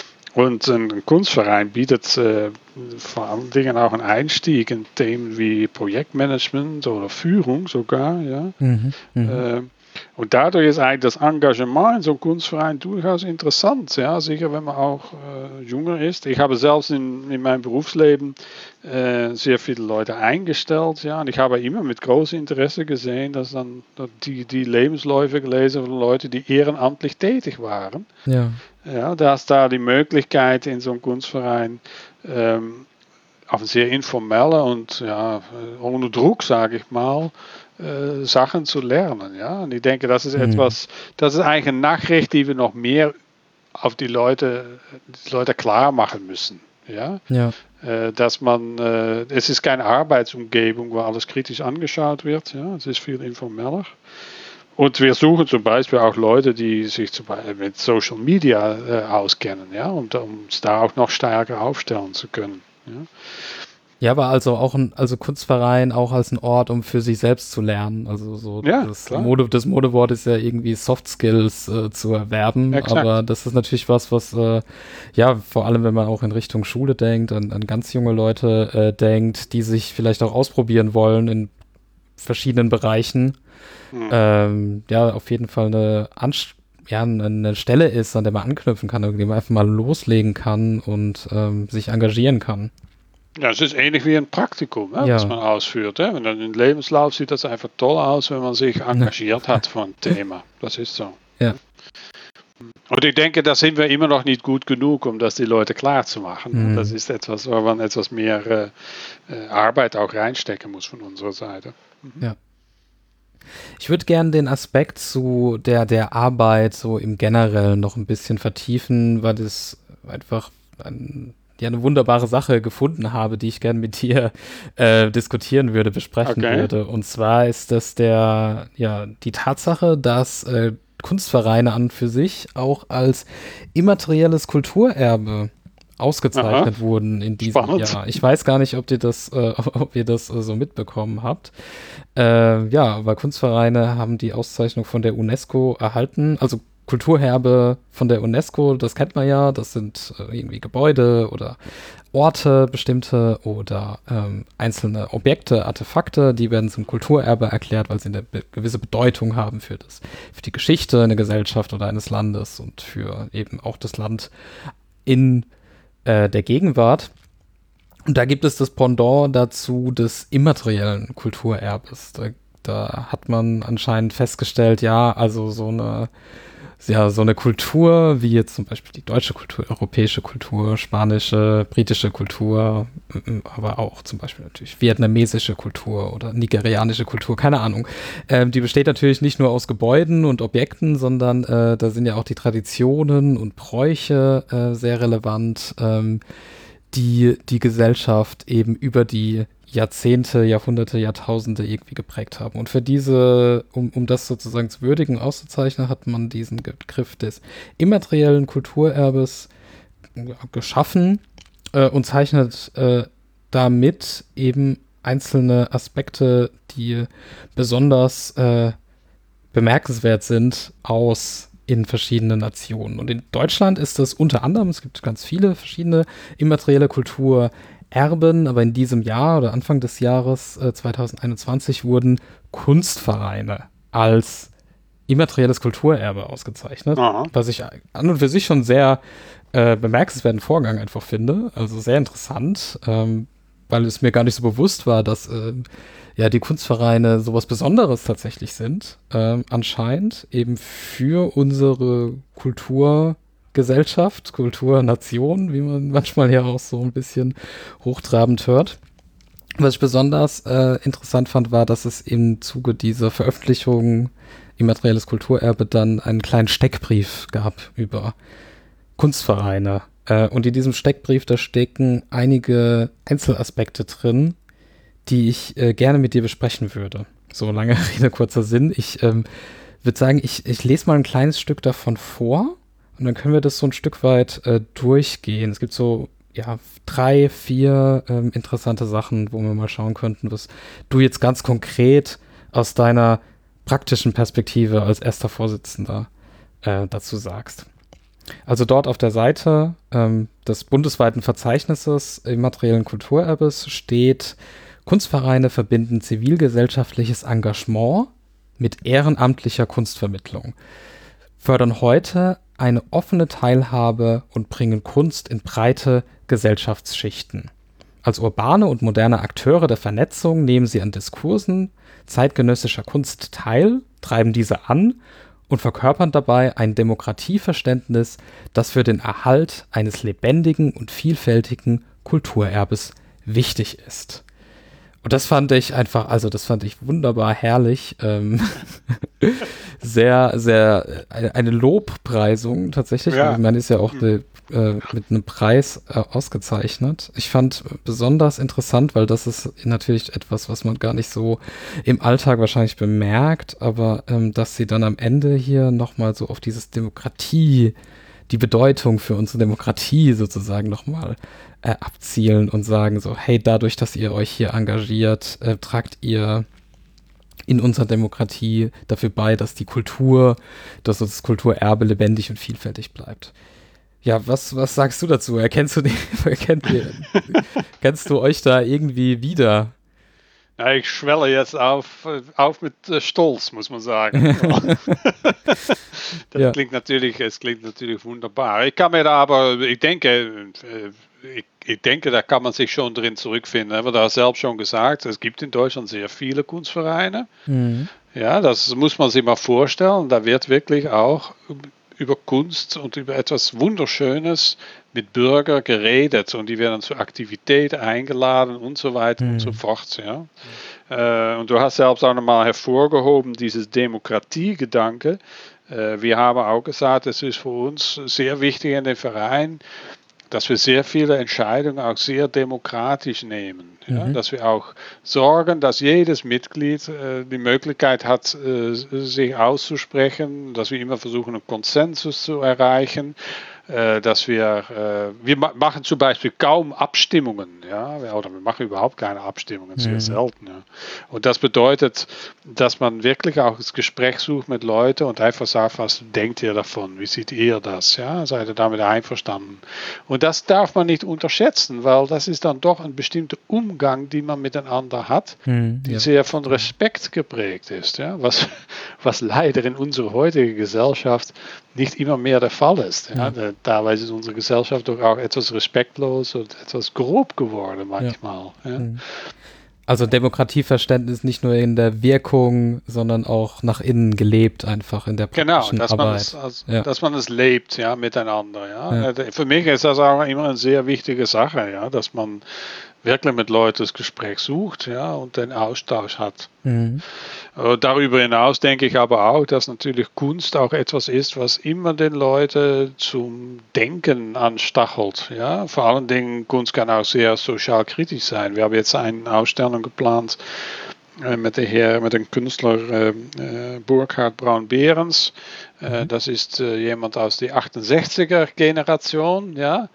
Und ein Kunstverein bietet äh, vor allen Dingen auch einen Einstieg in Themen wie Projektmanagement oder Führung sogar. Ja. Mhm, äh, und dadurch ist eigentlich das Engagement in so einem Kunstverein durchaus interessant. Ja. Sicher, wenn man auch äh, jünger ist. Ich habe selbst in, in meinem Berufsleben äh, sehr viele Leute eingestellt. Ja. Und ich habe immer mit großem Interesse gesehen, dass dann dass die, die Lebensläufe gelesen von Leuten, die ehrenamtlich tätig waren. Ja. Ja, da ist da die Möglichkeit in so einem Kunstverein ähm, auf eine sehr informelle und ja, ohne Druck, sage ich mal, äh, Sachen zu lernen. Ja? Und ich denke, das ist mhm. etwas, das ist eigentlich eine Nachricht, die wir noch mehr auf die Leute, die Leute klar machen müssen. Ja? Ja. Äh, dass man, äh, es ist keine Arbeitsumgebung, wo alles kritisch angeschaut wird. Ja? Es ist viel informeller. Und wir suchen zum Beispiel auch Leute, die sich zum Beispiel mit Social Media äh, auskennen, ja, um uns da auch noch stärker aufstellen zu können. Ja, ja, aber also auch ein also Kunstverein auch als ein Ort, um für sich selbst zu lernen. Also so ja, das, Mode, das Modewort ist ja irgendwie Soft Skills äh, zu erwerben, Exakt. Aber das ist natürlich was, was äh, ja vor allem, wenn man auch in Richtung Schule denkt, an, an ganz junge Leute äh, denkt, die sich vielleicht auch ausprobieren wollen in verschiedenen Bereichen. Hm. Ähm, ja, auf jeden Fall eine, Anst- ja, eine Stelle ist, an der man anknüpfen kann, an der man einfach mal loslegen kann und ähm, sich engagieren kann. Ja, es ist ähnlich wie ein Praktikum, ne, Ja. was man ausführt. Ne? Und dann im Lebenslauf sieht das einfach toll aus, wenn man sich engagiert hat für ein Thema. Das ist so. Ja. Und ich denke, da sind wir immer noch nicht gut genug, um das die Leute klar zu machen. Mhm. Das ist etwas, wo man etwas mehr äh, Arbeit auch reinstecken muss von unserer Seite. Mhm. Ja. Ich würde gerne den Aspekt zu der, der Arbeit so im Generellen noch ein bisschen vertiefen, weil das einfach ein, ja, eine wunderbare Sache gefunden habe, die ich gerne mit dir äh, diskutieren würde, besprechen Okay. würde. Und zwar ist das der, ja, die Tatsache, dass äh, Kunstvereine an und für sich auch als immaterielles Kulturerbe ausgezeichnet Aha. wurden in diesem Spannend. Jahr. Ich weiß gar nicht, ob ihr das, äh, ob ihr das äh, so mitbekommen habt. Äh, ja, aber Kunstvereine haben die Auszeichnung von der UNESCO erhalten. Also Kulturerbe von der UNESCO, das kennt man ja. Das sind äh, irgendwie Gebäude oder Orte bestimmte oder ähm, einzelne Objekte, Artefakte, die werden zum Kulturerbe erklärt, weil sie eine be- gewisse Bedeutung haben für das, für die Geschichte einer Gesellschaft oder eines Landes und für eben auch das Land in äh, der Gegenwart. Und da gibt es das Pendant dazu des immateriellen Kulturerbes. Da, da hat man anscheinend festgestellt, ja, also so eine ja, so eine Kultur, wie jetzt zum Beispiel die deutsche Kultur, europäische Kultur, spanische, britische Kultur, aber auch zum Beispiel natürlich vietnamesische Kultur oder nigerianische Kultur, keine Ahnung. Ähm, die besteht natürlich nicht nur aus Gebäuden und Objekten, sondern äh, da sind ja auch die Traditionen und Bräuche äh, sehr relevant, ähm, die die Gesellschaft eben über die Jahrzehnte, Jahrhunderte, Jahrtausende irgendwie geprägt haben. Und für diese, um, um das sozusagen zu würdigen, auszuzeichnen, hat man diesen Begriff des immateriellen Kulturerbes geschaffen äh, und zeichnet äh, damit eben einzelne Aspekte, die besonders äh, bemerkenswert sind, aus in verschiedenen Nationen. Und in Deutschland ist das unter anderem, es gibt ganz viele verschiedene immaterielle Kultur Erben, aber in diesem Jahr oder Anfang des Jahres äh, zwanzig einundzwanzig wurden Kunstvereine als immaterielles Kulturerbe ausgezeichnet, Aha. was ich an und für sich schon sehr äh, bemerkenswerten Vorgang einfach finde, also sehr interessant, ähm, weil es mir gar nicht so bewusst war, dass äh, ja die Kunstvereine sowas Besonderes tatsächlich sind, äh, anscheinend eben für unsere Kultur Gesellschaft, Kultur, Nation, wie man manchmal ja auch so ein bisschen hochtrabend hört. Was ich besonders äh, interessant fand, war, dass es im Zuge dieser Veröffentlichung immaterielles Kulturerbe dann einen kleinen Steckbrief gab über Kunstvereine. Äh, und in diesem Steckbrief, da stecken einige Einzelaspekte drin, die ich äh, gerne mit dir besprechen würde. So, lange Rede, kurzer Sinn. Ich ähm, würde sagen, ich, ich lese mal ein kleines Stück davon vor. Und dann können wir das so ein Stück weit äh, durchgehen. Es gibt so, ja, drei, vier ähm, interessante Sachen, wo wir mal schauen könnten, was du jetzt ganz konkret aus deiner praktischen Perspektive als erster Vorsitzender äh, dazu sagst. Also dort auf der Seite ähm, des bundesweiten Verzeichnisses immateriellen Kulturerbes steht, Kunstvereine verbinden zivilgesellschaftliches Engagement mit ehrenamtlicher Kunstvermittlung, fördern heute eine offene Teilhabe und bringen Kunst in breite Gesellschaftsschichten. Als urbane und moderne Akteure der Vernetzung nehmen sie an Diskursen zeitgenössischer Kunst teil, treiben diese an und verkörpern dabei ein Demokratieverständnis, das für den Erhalt eines lebendigen und vielfältigen Kulturerbes wichtig ist. Und das fand ich einfach, also das fand ich wunderbar herrlich. Ähm, sehr, sehr, eine, eine Lobpreisung tatsächlich. Ja. Man ist ja auch eine, äh, mit einem Preis äh, ausgezeichnet. Ich fand besonders interessant, weil das ist natürlich etwas, was man gar nicht so im Alltag wahrscheinlich bemerkt, aber ähm, dass sie dann am Ende hier nochmal so auf dieses Demokratie, die Bedeutung für unsere Demokratie sozusagen nochmal äh, abzielen und sagen so, hey, dadurch, dass ihr euch hier engagiert, äh, tragt ihr in unserer Demokratie dafür bei, dass die Kultur, dass das Kulturerbe lebendig und vielfältig bleibt. Ja, was, was sagst du dazu? Erkennst du, die, erkennt ihr, kennst du euch da irgendwie wieder? Ja, ich schwelle jetzt auf, auf mit äh, Stolz, muss man sagen. das ja. klingt natürlich, es klingt natürlich wunderbar. Ich kann mir da aber, ich denke, ich, ich denke, da kann man sich schon drin zurückfinden. Wir haben da selbst schon gesagt, es gibt in Deutschland sehr viele Kunstvereine. Mhm. Ja, das muss man sich mal vorstellen. Da wird wirklich auch über Kunst und über etwas Wunderschönes mit Bürgern geredet und die werden zu Aktivitäten eingeladen und so weiter mhm. und so fort. Ja. Äh, und du hast selbst auch nochmal hervorgehoben, dieses Demokratiegedanke. Äh, wir haben auch gesagt, es ist für uns sehr wichtig in dem Verein, dass wir sehr viele Entscheidungen auch sehr demokratisch nehmen. Ja? Mhm. Dass wir auch sorgen, dass jedes Mitglied äh, die Möglichkeit hat, äh, sich auszusprechen, dass wir immer versuchen, einen Konsensus zu erreichen. Äh, dass wir, äh, wir ma- machen zum Beispiel kaum Abstimmungen, ja, oder wir machen überhaupt keine Abstimmungen, sehr mhm. selten. Ja. Und das bedeutet, dass man wirklich auch das Gespräch sucht mit Leuten und einfach sagt, was denkt ihr davon, wie seht ihr das, ja, seid ihr damit einverstanden? Und das darf man nicht unterschätzen, weil das ist dann doch ein bestimmter Umgang, den man miteinander hat, mhm, die ja. sehr von Respekt geprägt ist, ja, was, was leider in unserer heutigen Gesellschaft nicht immer mehr der Fall ist. Ja. Ja. Teilweise ist unsere Gesellschaft doch auch etwas respektlos und etwas grob geworden manchmal. Ja. Ja. Also Demokratieverständnis nicht nur in der Wirkung, sondern auch nach innen gelebt, einfach in der praktischen genau, dass Arbeit. Man es, also, ja. dass man es lebt, ja, miteinander. Ja. Ja. Für mich ist das auch immer eine sehr wichtige Sache, ja, dass man wirklich mit Leuten das Gespräch sucht, ja, und den Austausch hat. Mhm. Äh, darüber hinaus denke ich aber auch, dass natürlich Kunst auch etwas ist, was immer den Leuten zum Denken anstachelt. Ja? Vor allen Dingen, Kunst kann auch sehr sozial kritisch sein. Wir haben jetzt eine Ausstellung geplant äh, mit, der Herr, mit dem Künstler äh, äh, Burkhard Braun-Behrens. Äh, mhm. Das ist äh, jemand aus der achtundsechziger Generation, ja,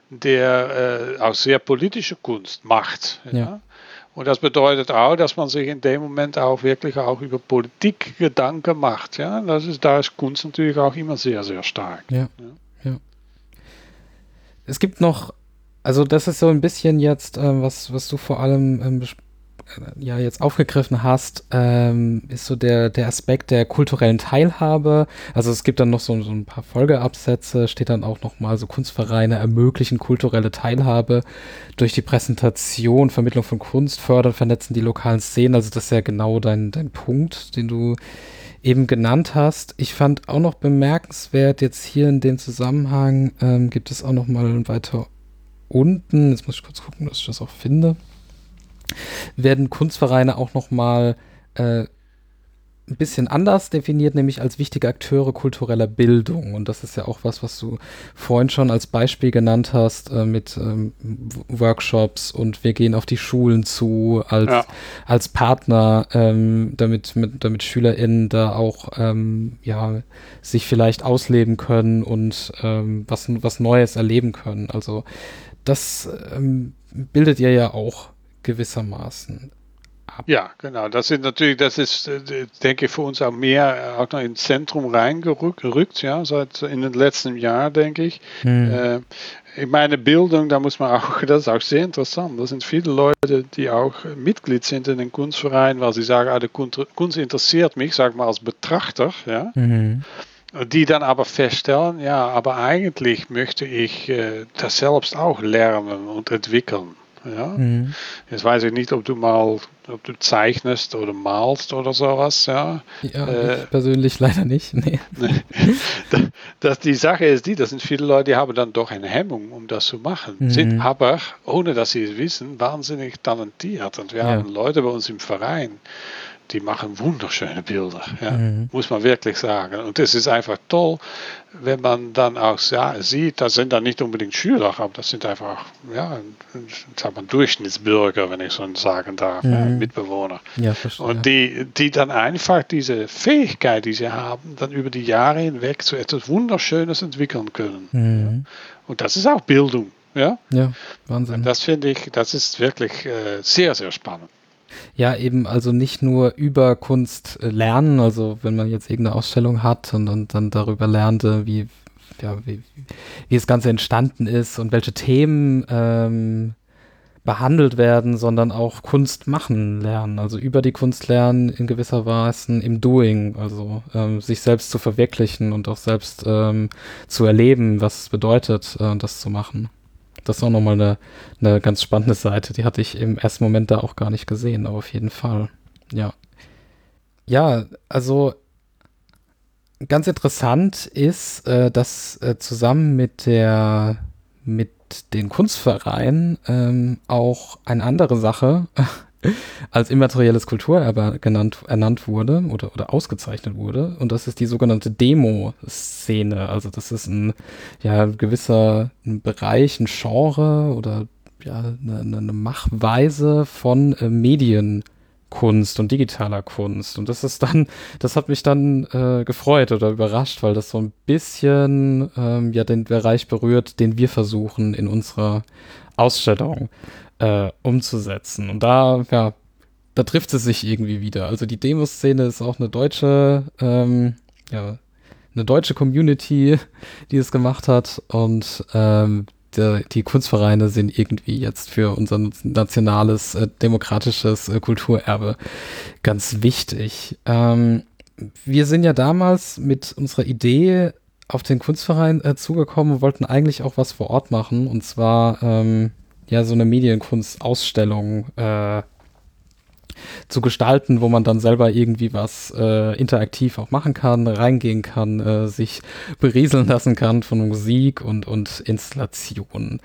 der äh, auch sehr politische Kunst macht. Ja? Ja. Und das bedeutet auch, dass man sich in dem Moment auch wirklich auch über Politik Gedanken macht. Ja? Das ist, da ist Kunst natürlich auch immer sehr, sehr stark. Ja. Ja. Ja. Es gibt noch, also das ist so ein bisschen jetzt, äh, was, was du vor allem ähm, ja jetzt aufgegriffen hast, ähm, ist so der, der Aspekt der kulturellen Teilhabe. Also es gibt dann noch so, so ein paar Folgeabsätze, steht dann auch nochmal so, Kunstvereine ermöglichen kulturelle Teilhabe durch die Präsentation, Vermittlung von Kunst, fördern, vernetzen die lokalen Szenen. Also das ist ja genau dein, dein Punkt, den du eben genannt hast. Ich fand auch noch bemerkenswert, jetzt hier in dem Zusammenhang ähm, gibt es auch nochmal weiter unten, jetzt muss ich kurz gucken, dass ich das auch finde, werden Kunstvereine auch nochmal äh, ein bisschen anders definiert, nämlich als wichtige Akteure kultureller Bildung. Und das ist ja auch was, was du vorhin schon als Beispiel genannt hast, äh, mit ähm, Workshops und wir gehen auf die Schulen zu als, ja. als Partner, ähm, damit, mit, damit SchülerInnen da auch ähm, ja, sich vielleicht ausleben können und ähm, was, was Neues erleben können. Also das ähm, bildet ihr ja auch gewissermaßen ab. Ja, genau. Das sind natürlich, das ist, denke ich, für uns auch mehr auch noch ins Zentrum reingerückt, ja, seit in den letzten Jahren, denke ich. Hm. Äh, ich meine, Bildung, da muss man auch, das ist auch sehr interessant. Da sind viele Leute, die auch Mitglied sind in den Kunstvereinen, weil sie sagen, ah, die Kunst interessiert mich, sag mal als Betrachter, ja. Mhm. Die dann aber feststellen, ja, aber eigentlich möchte ich äh, das selbst auch lernen und entwickeln. Ja? Mhm. Jetzt weiß ich nicht, ob du mal, ob du zeichnest oder malst oder sowas. Ja, ja äh, ich persönlich leider nicht. Nee. das, die Sache ist die, das sind viele Leute, die haben dann doch eine Hemmung, um das zu machen. Mhm. Sind aber, ohne dass sie es wissen, wahnsinnig talentiert. Und wir ja. haben Leute bei uns im Verein, die machen wunderschöne Bilder, ja, mhm. muss man wirklich sagen. Und es ist einfach toll, wenn man dann auch ja, sieht, das sind dann nicht unbedingt Schüler, aber das sind einfach, ja, sag mal, Durchschnittsbürger, wenn ich so sagen darf, mhm. ja, Mitbewohner. Ja, verstehe. Und die, die dann einfach diese Fähigkeit, die sie haben, dann über die Jahre hinweg zu etwas Wunderschönes entwickeln können. Mhm. Ja. Und das ist auch Bildung. Ja, ja, Wahnsinn. Und das finde ich, das ist wirklich äh, sehr, sehr spannend. Ja, eben also nicht nur über Kunst lernen, also wenn man jetzt irgendeine Ausstellung hat und, und dann darüber lernt, wie, ja, wie, wie das Ganze entstanden ist und welche Themen ähm, behandelt werden, sondern auch Kunst machen lernen, also über die Kunst lernen in gewisser Weise im Doing, also ähm, sich selbst zu verwirklichen und auch selbst ähm, zu erleben, was es bedeutet, äh, das zu machen. Das ist auch nochmal eine, eine ganz spannende Seite, die hatte ich im ersten Moment da auch gar nicht gesehen, aber auf jeden Fall, ja. Ja, also ganz interessant ist, äh, dass äh, zusammen mit der mit den Kunstvereinen ähm, auch eine andere Sache als immaterielles Kulturerbe genannt, ernannt wurde oder, oder ausgezeichnet wurde. Und das ist die sogenannte Demo-Szene. Also das ist ein ja, gewisser ein Bereich, ein Genre oder ja, eine, eine Machweise von äh, Medien. Kunst und digitaler Kunst. Und das ist dann, das hat mich dann äh, gefreut oder überrascht, weil das so ein bisschen ähm, ja den Bereich berührt, den wir versuchen in unserer Ausstellung äh, umzusetzen. Und da, ja, da trifft es sich irgendwie wieder. Also die Demoszene ist auch eine deutsche, ähm, ja, eine deutsche Community, die es gemacht hat. Und ähm, Die, die Kunstvereine sind irgendwie jetzt für unser nationales, äh, demokratisches äh, Kulturerbe ganz wichtig. Ähm, wir sind ja damals mit unserer Idee auf den Kunstverein äh, zugekommen und wollten eigentlich auch was vor Ort machen, und zwar ähm, ja so eine Medienkunstausstellung äh, zu gestalten, wo man dann selber irgendwie was äh, interaktiv auch machen kann, reingehen kann, äh, sich berieseln lassen kann von Musik und, und Installationen.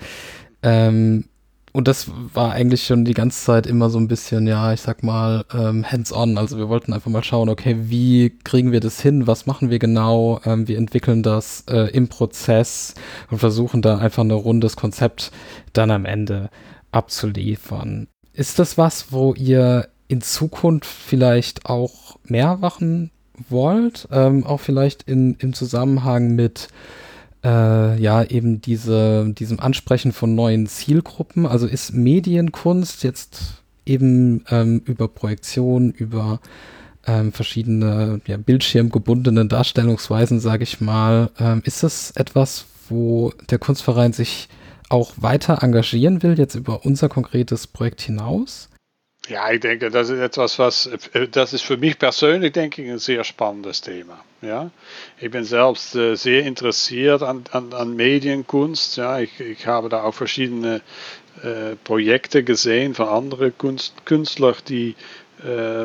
Ähm, und das war eigentlich schon die ganze Zeit immer so ein bisschen, ja, ich sag mal, ähm, hands-on. Also wir wollten einfach mal schauen, okay, wie kriegen wir das hin? Was machen wir genau? Ähm, wir entwickeln das äh, im Prozess und versuchen da einfach ein rundes Konzept dann am Ende abzuliefern. Ist das was, wo ihr in Zukunft vielleicht auch mehr machen wollt, ähm, auch vielleicht in, im Zusammenhang mit äh, ja eben diese, diesem Ansprechen von neuen Zielgruppen? Also ist Medienkunst jetzt eben ähm, über Projektion, über ähm, verschiedene ja, bildschirmgebundene Darstellungsweisen, sage ich mal, ähm, ist das etwas, wo der Kunstverein sich auch weiter engagieren will, jetzt über unser konkretes Projekt hinaus? Ja, ich denke, das ist etwas, was, das ist für mich persönlich, denke ich, ein sehr spannendes Thema. Ja, ich bin selbst äh, sehr interessiert an, an, an Medienkunst. Ja, ich, ich habe da auch verschiedene äh, Projekte gesehen von anderen Kunst, Künstlern, die äh,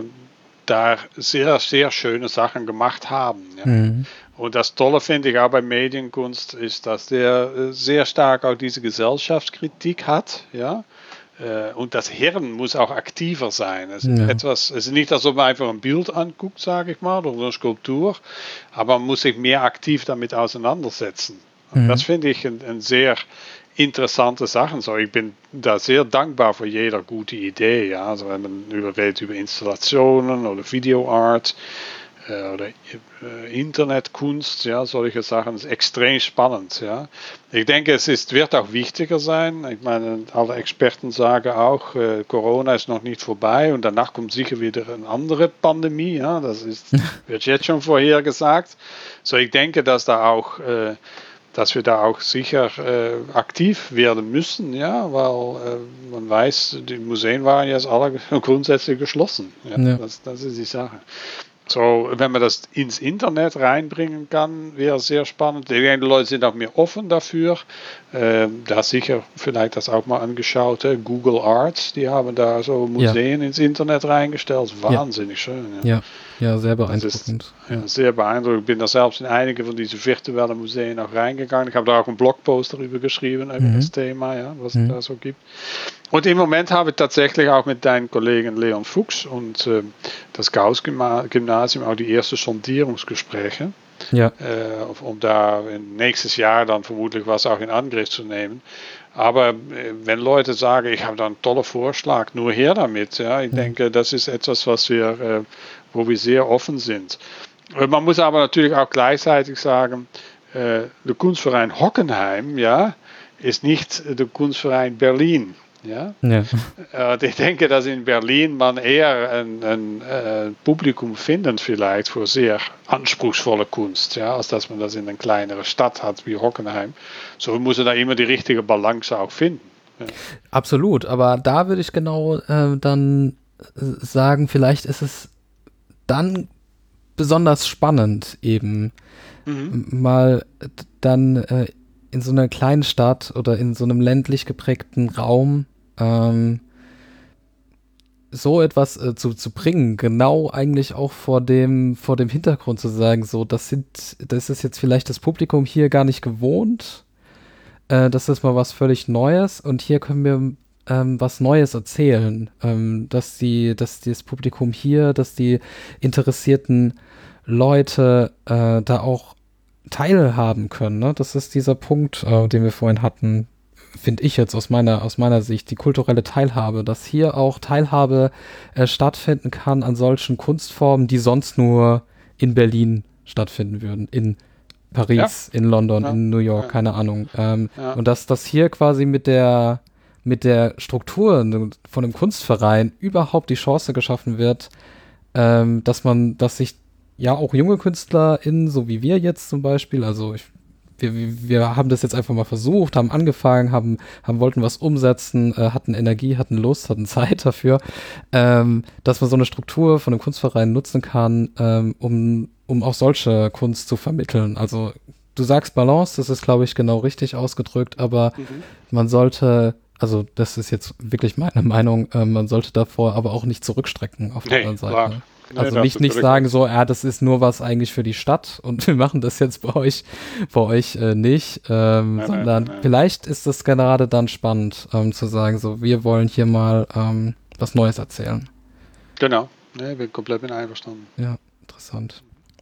da sehr, sehr schöne Sachen gemacht haben. Ja. Mhm. Und das Tolle finde ich auch bei Medienkunst ist, dass der äh, sehr stark auch diese Gesellschaftskritik hat. Ja. Und das Hirn muss auch aktiver sein. Es ist, ja. etwas, es ist nicht, als ob man einfach ein Bild anguckt, sage ich mal, oder eine Skulptur, aber man muss sich mehr aktiv damit auseinandersetzen. Mhm. Das finde ich eine ein sehr interessante Sache. So, ich bin da sehr dankbar für jede gute Idee. Ja? Also wenn man überredet über Installationen oder Videoart oder äh, Internetkunst, ja, solche Sachen, ist extrem spannend. Ja. Ich denke, es ist, wird auch wichtiger sein. Ich meine, alle Experten sagen auch, äh, Corona ist noch nicht vorbei und danach kommt sicher wieder eine andere Pandemie. Ja. Das ist, wird jetzt schon vorhergesagt. So, ich denke, dass da auch äh, dass wir da auch sicher äh, aktiv werden müssen, ja, weil äh, man weiß, die Museen waren jetzt alle grundsätzlich geschlossen. Ja. Ja. Das, das ist die Sache. So, wenn man das ins Internet reinbringen kann, wäre sehr spannend. Die Leute sind auch mehr offen dafür. Ähm, da sicher vielleicht das auch mal angeschaut. Äh, Google Arts, die haben da so Museen ja. ins Internet reingestellt. Wahnsinnig ja. schön. Ja. ja, ja, sehr beeindruckend. Ist, ja, sehr beeindruckend. Ich bin da selbst in einige von diesen virtuellen Museen auch reingegangen. Ich habe da auch einen Blogpost darüber geschrieben, über mhm. das Thema, ja, was mhm. es da so gibt. Und im Moment habe ich tatsächlich auch mit deinem Kollegen Leon Fuchs und äh, das Gauss-Gymnasium auch die ersten Sondierungsgespräche, ja. äh, um da nächstes Jahr dann vermutlich was auch in Angriff zu nehmen. Aber äh, wenn Leute sagen, ich habe da einen tollen Vorschlag, nur her damit. Ja, ich mhm. denke, das ist etwas, was wir, äh, wo wir sehr offen sind. Man muss aber natürlich auch gleichzeitig sagen, äh, der Kunstverein Hockenheim, ja, ist nicht der Kunstverein Berlin. Ja? Ja. Äh, ich denke, dass in Berlin man eher ein, ein, ein Publikum findet vielleicht für sehr anspruchsvolle Kunst, ja, als dass man das in einer kleineren Stadt hat wie Hockenheim. So muss man da immer die richtige Balance auch finden. Ja. Absolut, aber da würde ich genau äh, dann sagen, vielleicht ist es dann besonders spannend, eben mhm. mal dann äh, in so einer kleinen Stadt oder in so einem ländlich geprägten Raum ähm, so etwas äh, zu, zu bringen, genau eigentlich auch vor dem, vor dem Hintergrund zu sagen, so, das sind, das ist jetzt vielleicht das Publikum hier gar nicht gewohnt, äh, das ist mal was völlig Neues und hier können wir ähm, was Neues erzählen, ähm, dass die, dass das Publikum hier, dass die interessierten Leute äh, da auch teilhaben können, ne? Das ist dieser Punkt, äh, den wir vorhin hatten, finde ich jetzt aus meiner, aus meiner Sicht, die kulturelle Teilhabe, dass hier auch Teilhabe äh, stattfinden kann an solchen Kunstformen, die sonst nur in Berlin stattfinden würden, in Paris, ja. in London, ja. in New York, ja. keine Ahnung. Ähm, ja. Und dass das hier quasi mit der, mit der Struktur von einem Kunstverein überhaupt die Chance geschaffen wird, ähm, dass man, dass sich ja auch junge KünstlerInnen, so wie wir jetzt zum Beispiel, also ich Wir, wir haben das jetzt einfach mal versucht, haben angefangen, haben, haben wollten was umsetzen, äh, hatten Energie, hatten Lust, hatten Zeit dafür, ähm, dass man so eine Struktur von einem Kunstverein nutzen kann, ähm, um, um auch solche Kunst zu vermitteln. Also du sagst Balance, das ist, glaube ich, genau richtig ausgedrückt, aber mhm. man sollte, also das ist jetzt wirklich meine Meinung, äh, man sollte davor aber auch nicht zurückstrecken auf der nee, anderen Seite. Klar. Also nee, nicht, nicht sagen so, ja, das ist nur was eigentlich für die Stadt und wir machen das jetzt bei euch, bei euch äh, nicht, ähm, nein, sondern nein, nein. vielleicht ist es gerade dann spannend ähm, zu sagen, so, wir wollen hier mal ähm, was Neues erzählen. Genau, nee, ich bin komplett mit einverstanden. Ja, interessant.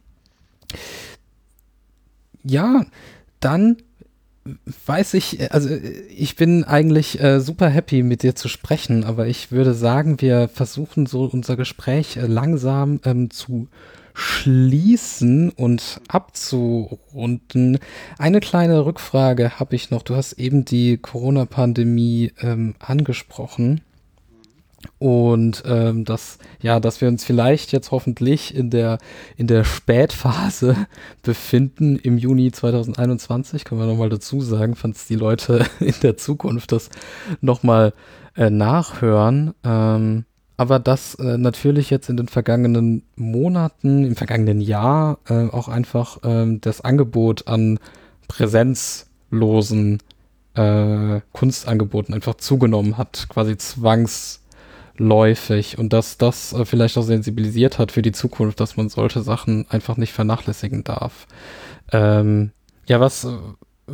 Ja, dann weiß ich, also ich bin eigentlich äh, super happy mit dir zu sprechen, aber ich würde sagen, wir versuchen so unser Gespräch äh, langsam ähm, zu schließen und abzurunden. Eine kleine Rückfrage habe ich noch. Du hast eben die Corona-Pandemie ähm, angesprochen. Und ähm, dass, ja, dass wir uns vielleicht jetzt hoffentlich in der, in der Spätphase befinden im Juni zwanzig einundzwanzig, können wir nochmal dazu sagen, falls die Leute in der Zukunft das nochmal äh, nachhören. Ähm, aber dass äh, natürlich jetzt in den vergangenen Monaten, im vergangenen Jahr äh, auch einfach äh, das Angebot an präsenzlosen äh, Kunstangeboten einfach zugenommen hat, quasi zwangs läufig und dass das äh, vielleicht auch sensibilisiert hat für die Zukunft, dass man solche Sachen einfach nicht vernachlässigen darf. Ähm, ja, was, äh,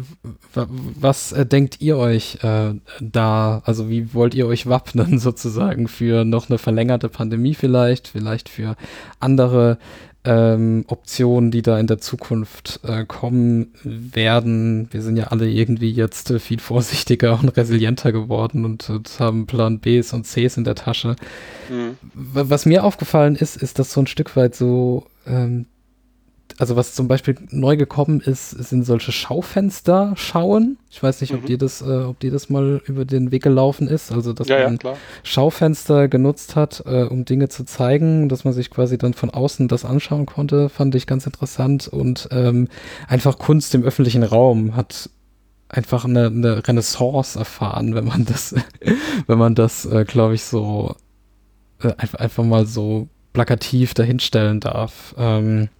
was äh, denkt ihr euch äh, da, also wie wollt ihr euch wappnen sozusagen für noch eine verlängerte Pandemie vielleicht, vielleicht für andere ähm, Optionen, die da in der Zukunft äh, kommen werden? Wir sind ja alle irgendwie jetzt äh, viel vorsichtiger und resilienter geworden und, und haben Plan Bs und Cs in der Tasche. Mhm. Was mir aufgefallen ist, ist, dass so ein Stück weit so ähm, also was zum Beispiel neu gekommen ist, sind solche Schaufenster schauen. Ich weiß nicht, mhm. ob dir das, äh, ob dir das mal über den Weg gelaufen ist. Also dass ja, man ja, Schaufenster genutzt hat, äh, um Dinge zu zeigen, dass man sich quasi dann von außen das anschauen konnte, fand ich ganz interessant. Und ähm, einfach Kunst im öffentlichen Raum hat einfach eine, eine Renaissance erfahren, wenn man das, wenn man das, äh, glaube ich, so äh, einfach, einfach mal so plakativ dahinstellen darf. Ähm,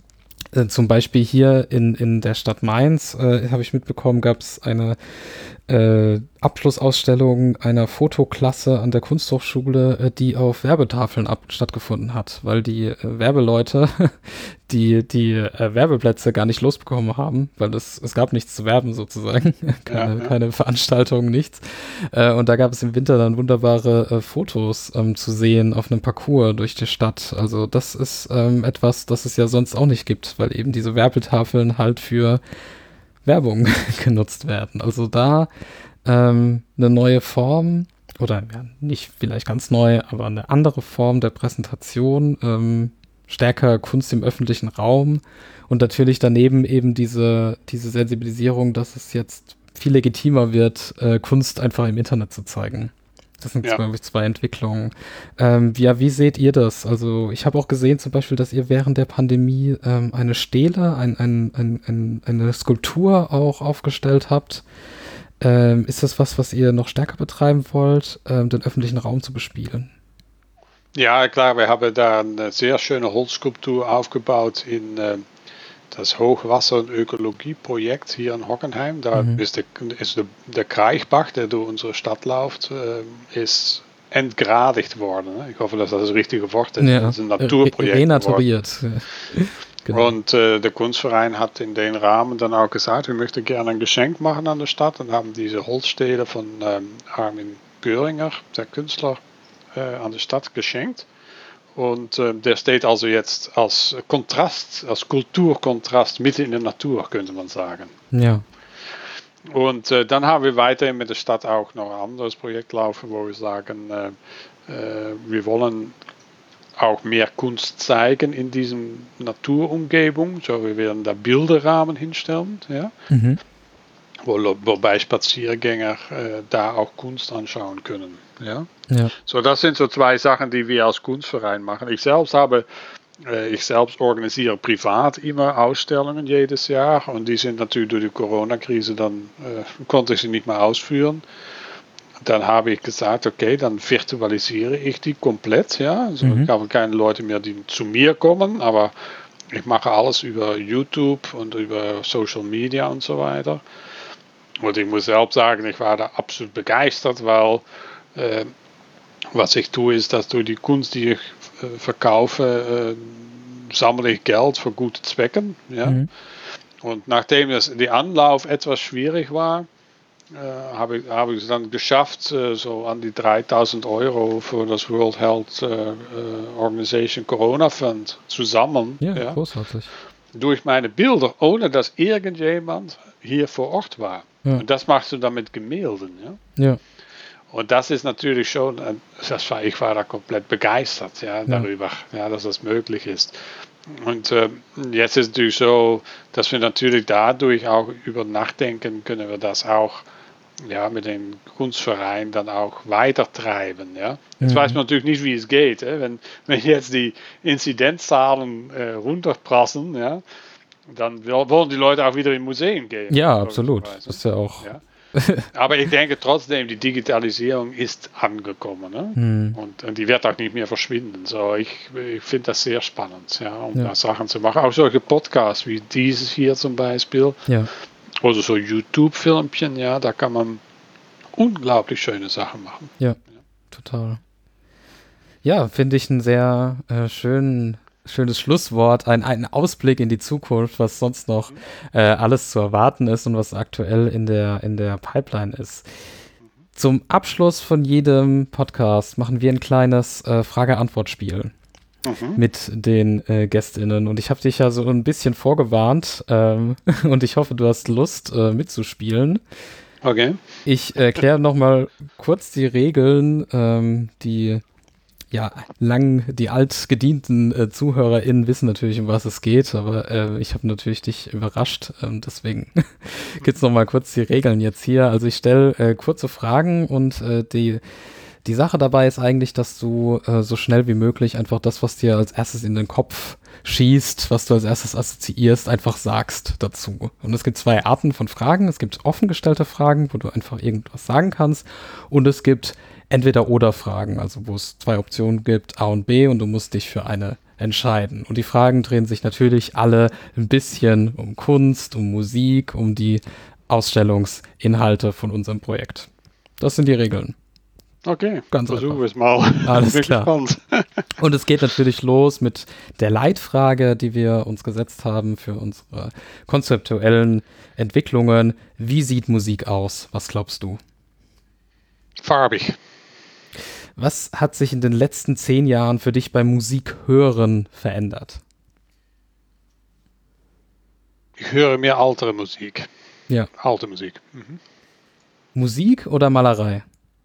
Zum Beispiel hier in, in der Stadt Mainz, äh, habe ich mitbekommen, gab es eine äh, Abschlussausstellung einer Fotoklasse an der Kunsthochschule, äh, die auf Werbetafeln ab stattgefunden hat, weil die äh, Werbeleute die, die äh, Werbeplätze gar nicht losbekommen haben, weil es, es gab nichts zu werben sozusagen, keine, ja, ja. keine Veranstaltungen, nichts. Äh, und da gab es im Winter dann wunderbare äh, Fotos ähm, zu sehen auf einem Parcours durch die Stadt. Also das ist ähm, etwas, das es ja sonst auch nicht gibt, weil eben diese Werbetafeln halt für Werbung genutzt werden. Also da ähm, eine neue Form oder ja, nicht vielleicht ganz neu, aber eine andere Form der Präsentation, ähm, stärker Kunst im öffentlichen Raum und natürlich daneben eben diese, diese Sensibilisierung, dass es jetzt viel legitimer wird, äh, Kunst einfach im Internet zu zeigen. Das sind, ja. glaube ich, zwei Entwicklungen. Ähm, ja, wie seht ihr das? Also ich habe auch gesehen zum Beispiel, dass ihr während der Pandemie ähm, eine Stele, ein, ein, ein, ein, eine Skulptur auch aufgestellt habt. Ähm, ist das was, was ihr noch stärker betreiben wollt, ähm, den öffentlichen Raum zu bespielen? Ja, klar, wir haben da eine sehr schöne Holzskulptur aufgebaut in äh, das Hochwasser- und Ökologieprojekt hier in Hockenheim. Da mhm. ist, der, ist der, der Kraichbach, der durch unsere Stadt läuft, äh, ist entgradigt worden. Ne? Ich hoffe, dass das das richtige Wort ist. Ja. Das ist ein Naturprojekt. Renaturiert. Genau. Und äh, der Kunstverein hat in den Rahmen dann auch gesagt, wir möchten gerne ein Geschenk machen an der Stadt und haben diese Holzstele von ähm, Armin Göringer, der Künstler, äh, an die Stadt geschenkt. Und äh, der steht also jetzt als Kontrast, als Kulturkontrast mitten in der Natur, könnte man sagen. Ja. Und äh, dann haben wir weiterhin mit der Stadt auch noch ein anderes Projekt laufen, wo wir sagen, äh, äh, wir wollen auch mehr Kunst zeigen in diesem Naturumgebung. So, wir werden da Bilderrahmen hinstellen, ja? Mhm. Wo, wobei Spaziergänger äh, da auch Kunst anschauen können. Ja? Ja. So, das sind so zwei Sachen, die wir als Kunstverein machen. Ich selbst habe, äh, ich selbst organisiere privat immer Ausstellungen jedes Jahr und die sind natürlich durch die Corona-Krise dann äh, konnte ich sie nicht mehr ausführen. Dann habe ich gesagt, okay, dann virtualisiere ich die komplett. Ja? Also mhm. Ich habe keine Leute mehr, die zu mir kommen, aber ich mache alles über YouTube und über Social Media und so weiter. Und ich muss selbst sagen, ich war da absolut begeistert, weil äh, was ich tue, ist, dass durch die Kunst, die ich äh, verkaufe, äh, sammle ich Geld für gute Zwecken. Ja? Mhm. Und nachdem das, die Anlauf etwas schwierig war, Äh, habe ich, habe ich es dann geschafft, äh, so an die dreitausend Euro für das World Health äh, Organization Corona Fund zu sammeln. Ja, ja, großartig. Durch meine Bilder, ohne dass irgendjemand hier vor Ort war. Ja. Und das machst du dann mit Gemälden. Ja. ja. Und das ist natürlich schon, das war, ich war da komplett begeistert ja, darüber, ja. Ja, dass das möglich ist. Und äh, jetzt ist es natürlich so, dass wir natürlich dadurch auch über nachdenken, können wir das auch ja, mit dem Kunstverein dann auch weitertreiben. Ja. Jetzt mhm. weiß man natürlich nicht, wie es geht. Äh? Wenn, wenn jetzt die Inzidenzzahlen äh, runterprassen, ja, dann wollen die Leute auch wieder in Museen gehen. Ja, absolut. Das ist ja auch... Ja. Aber ich denke trotzdem, die Digitalisierung ist angekommen. Ne? Hm. Und, und die wird auch nicht mehr verschwinden. So, ich ich finde das sehr spannend, ja, um ja. da Sachen zu machen. Auch solche Podcasts wie dieses hier zum Beispiel. Ja. Oder so YouTube-Filmchen, ja, da kann man unglaublich schöne Sachen machen. Ja, ja. Total. Ja, finde ich einen sehr äh, schönen schönes Schlusswort, ein, ein Ausblick in die Zukunft, was sonst noch äh, alles zu erwarten ist und was aktuell in der, in der Pipeline ist. Zum Abschluss von jedem Podcast machen wir ein kleines äh, Frage-Antwort-Spiel mhm. mit den äh, GästInnen. Und ich habe dich ja so ein bisschen vorgewarnt ähm, und ich hoffe, du hast Lust äh, mitzuspielen. Okay. Ich erkläre nochmal kurz die Regeln, ähm, die ja, lang die altgedienten äh, ZuhörerInnen wissen natürlich, um was es geht, aber äh, ich habe natürlich dich überrascht, ähm, deswegen gibt es nochmal kurz die Regeln jetzt hier. Also ich stelle äh, kurze Fragen und äh, die, die Sache dabei ist eigentlich, dass du äh, so schnell wie möglich einfach das, was dir als erstes in den Kopf schießt, was du als erstes assoziierst, einfach sagst dazu. Und es gibt zwei Arten von Fragen. Es gibt offen gestellte Fragen, wo du einfach irgendwas sagen kannst, und es gibt Entweder-oder-Fragen, also wo es zwei Optionen gibt, A und B, und du musst dich für eine entscheiden. Und die Fragen drehen sich natürlich alle ein bisschen um Kunst, um Musik, um die Ausstellungsinhalte von unserem Projekt. Das sind die Regeln. Okay, ganz versuchen wir es mal. Alles klar. Und es geht natürlich los mit der Leitfrage, die wir uns gesetzt haben für unsere konzeptuellen Entwicklungen. Wie sieht Musik aus? Was glaubst du? Farbig. Was hat sich in den letzten zehn Jahren für dich beim Musikhören verändert? Ich höre mehr ältere Musik. Ja. Alte Musik. Mhm. Musik oder Malerei?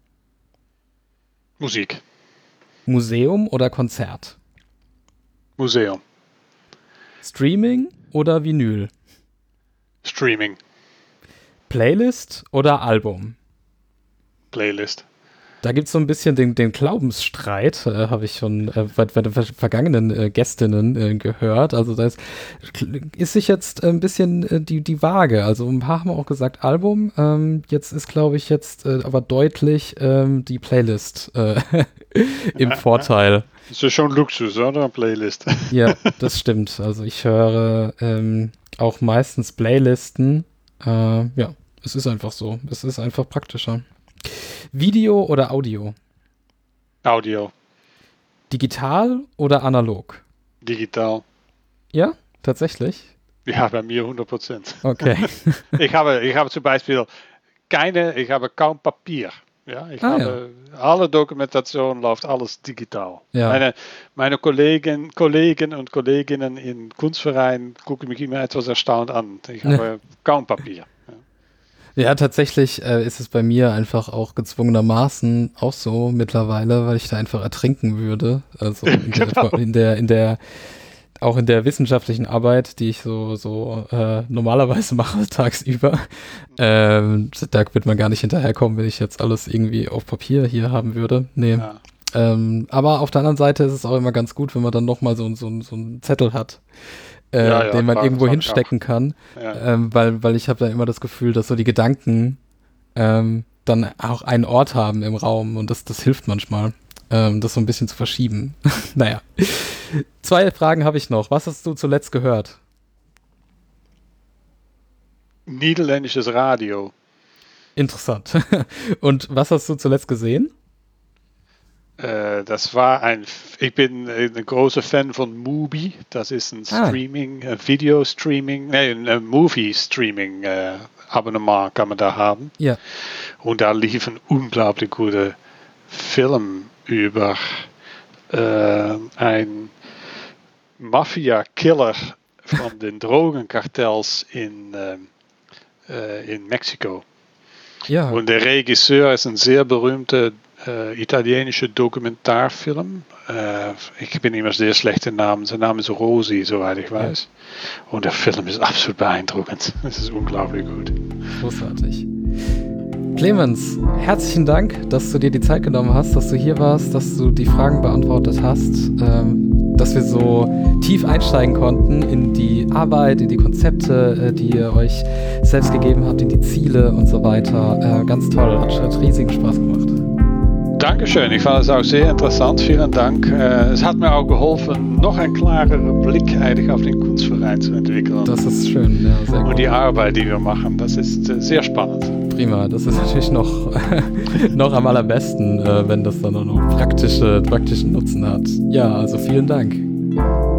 Musik. Museum oder Konzert? Museum. Streaming oder Vinyl? Streaming. Playlist oder Album? Playlist. Da gibt es so ein bisschen den, den Glaubensstreit, äh, habe ich schon äh, bei, bei den vergangenen äh, Gästinnen äh, gehört. Also da ist, ist sich jetzt ein bisschen äh, die, die Waage. Also ein paar haben auch gesagt Album. Ähm, jetzt ist, glaube ich, jetzt äh, aber deutlich ähm, die Playlist äh, im ja, Vorteil. Ja. Das ist schon Luxus, oder? Playlist. Ja, das stimmt. Also ich höre ähm, auch meistens Playlisten. Äh, ja, es ist einfach so. Es ist einfach praktischer. Video oder Audio? Audio. Digital oder analog? Digital. Ja, tatsächlich? Ja, bei mir hundert Prozent. Okay. ich, habe, ich habe zum Beispiel keine, ich habe kaum Papier. Ja, ich ah, habe, ja. Alle Dokumentation läuft alles digital. Ja. Meine, meine Kollegen, Kollegen und Kolleginnen in Kunstvereinen gucken mich immer etwas erstaunt an. Ich habe ja. kaum Papier. Ja, tatsächlich äh, ist es bei mir einfach auch gezwungenermaßen auch so mittlerweile, weil ich da einfach ertrinken würde. Also in der, genau. in der, in der auch in der wissenschaftlichen Arbeit, die ich so, so äh, normalerweise mache tagsüber, ähm, da wird man gar nicht hinterherkommen, wenn ich jetzt alles irgendwie auf Papier hier haben würde. Nee. Ja. Ähm, aber auf der anderen Seite ist es auch immer ganz gut, wenn man dann nochmal so, so, so einen Zettel hat. Äh, ja, ja, den man klar, irgendwo hinstecken kann, ja. ähm, weil, weil ich habe da immer das Gefühl, dass so die Gedanken ähm, dann auch einen Ort haben im Raum und das, das hilft manchmal, ähm, das so ein bisschen zu verschieben. Naja, zwei Fragen habe ich noch. Was hast du zuletzt gehört? Niederländisches Radio. Interessant. Und was hast du zuletzt gesehen? Das war ein, ich bin ein großer Fan von Mubi, das ist ein Streaming, ah. Video-Streaming, nee, ein Movie-Streaming-Abonnement kann man da haben. Ja. Und da lief ein unglaublich guter Film über äh, einen Mafia-Killer von den Drogenkartells in, äh, in Mexiko. Ja. Und der Regisseur ist ein sehr berühmter Uh, italienische Dokumentarfilm. Uh, ich bin immer sehr schlecht in Namen. Sein Name ist Rosi, soweit ich weiß. Ja. Und der Film ist absolut beeindruckend. Es ist unglaublich gut. Großartig. Clemens, herzlichen Dank, dass du dir die Zeit genommen hast, dass du hier warst, dass du die Fragen beantwortet hast, ähm, dass wir so tief einsteigen konnten in die Arbeit, in die Konzepte, äh, die ihr euch selbst gegeben habt, in die Ziele und so weiter. Äh, ganz toll, hat, hat riesigen Spaß gemacht. Dankeschön, ich fand es auch sehr interessant, vielen Dank. Es hat mir auch geholfen, noch einen klareren Blick eigentlich auf den Kunstverein zu entwickeln. Das ist schön, ja, sehr gut. Und die Arbeit, die wir machen, das ist sehr spannend. Prima, das ist natürlich noch, noch am allerbesten, wenn das dann auch noch praktische, praktischen Nutzen hat. Ja, also vielen Dank.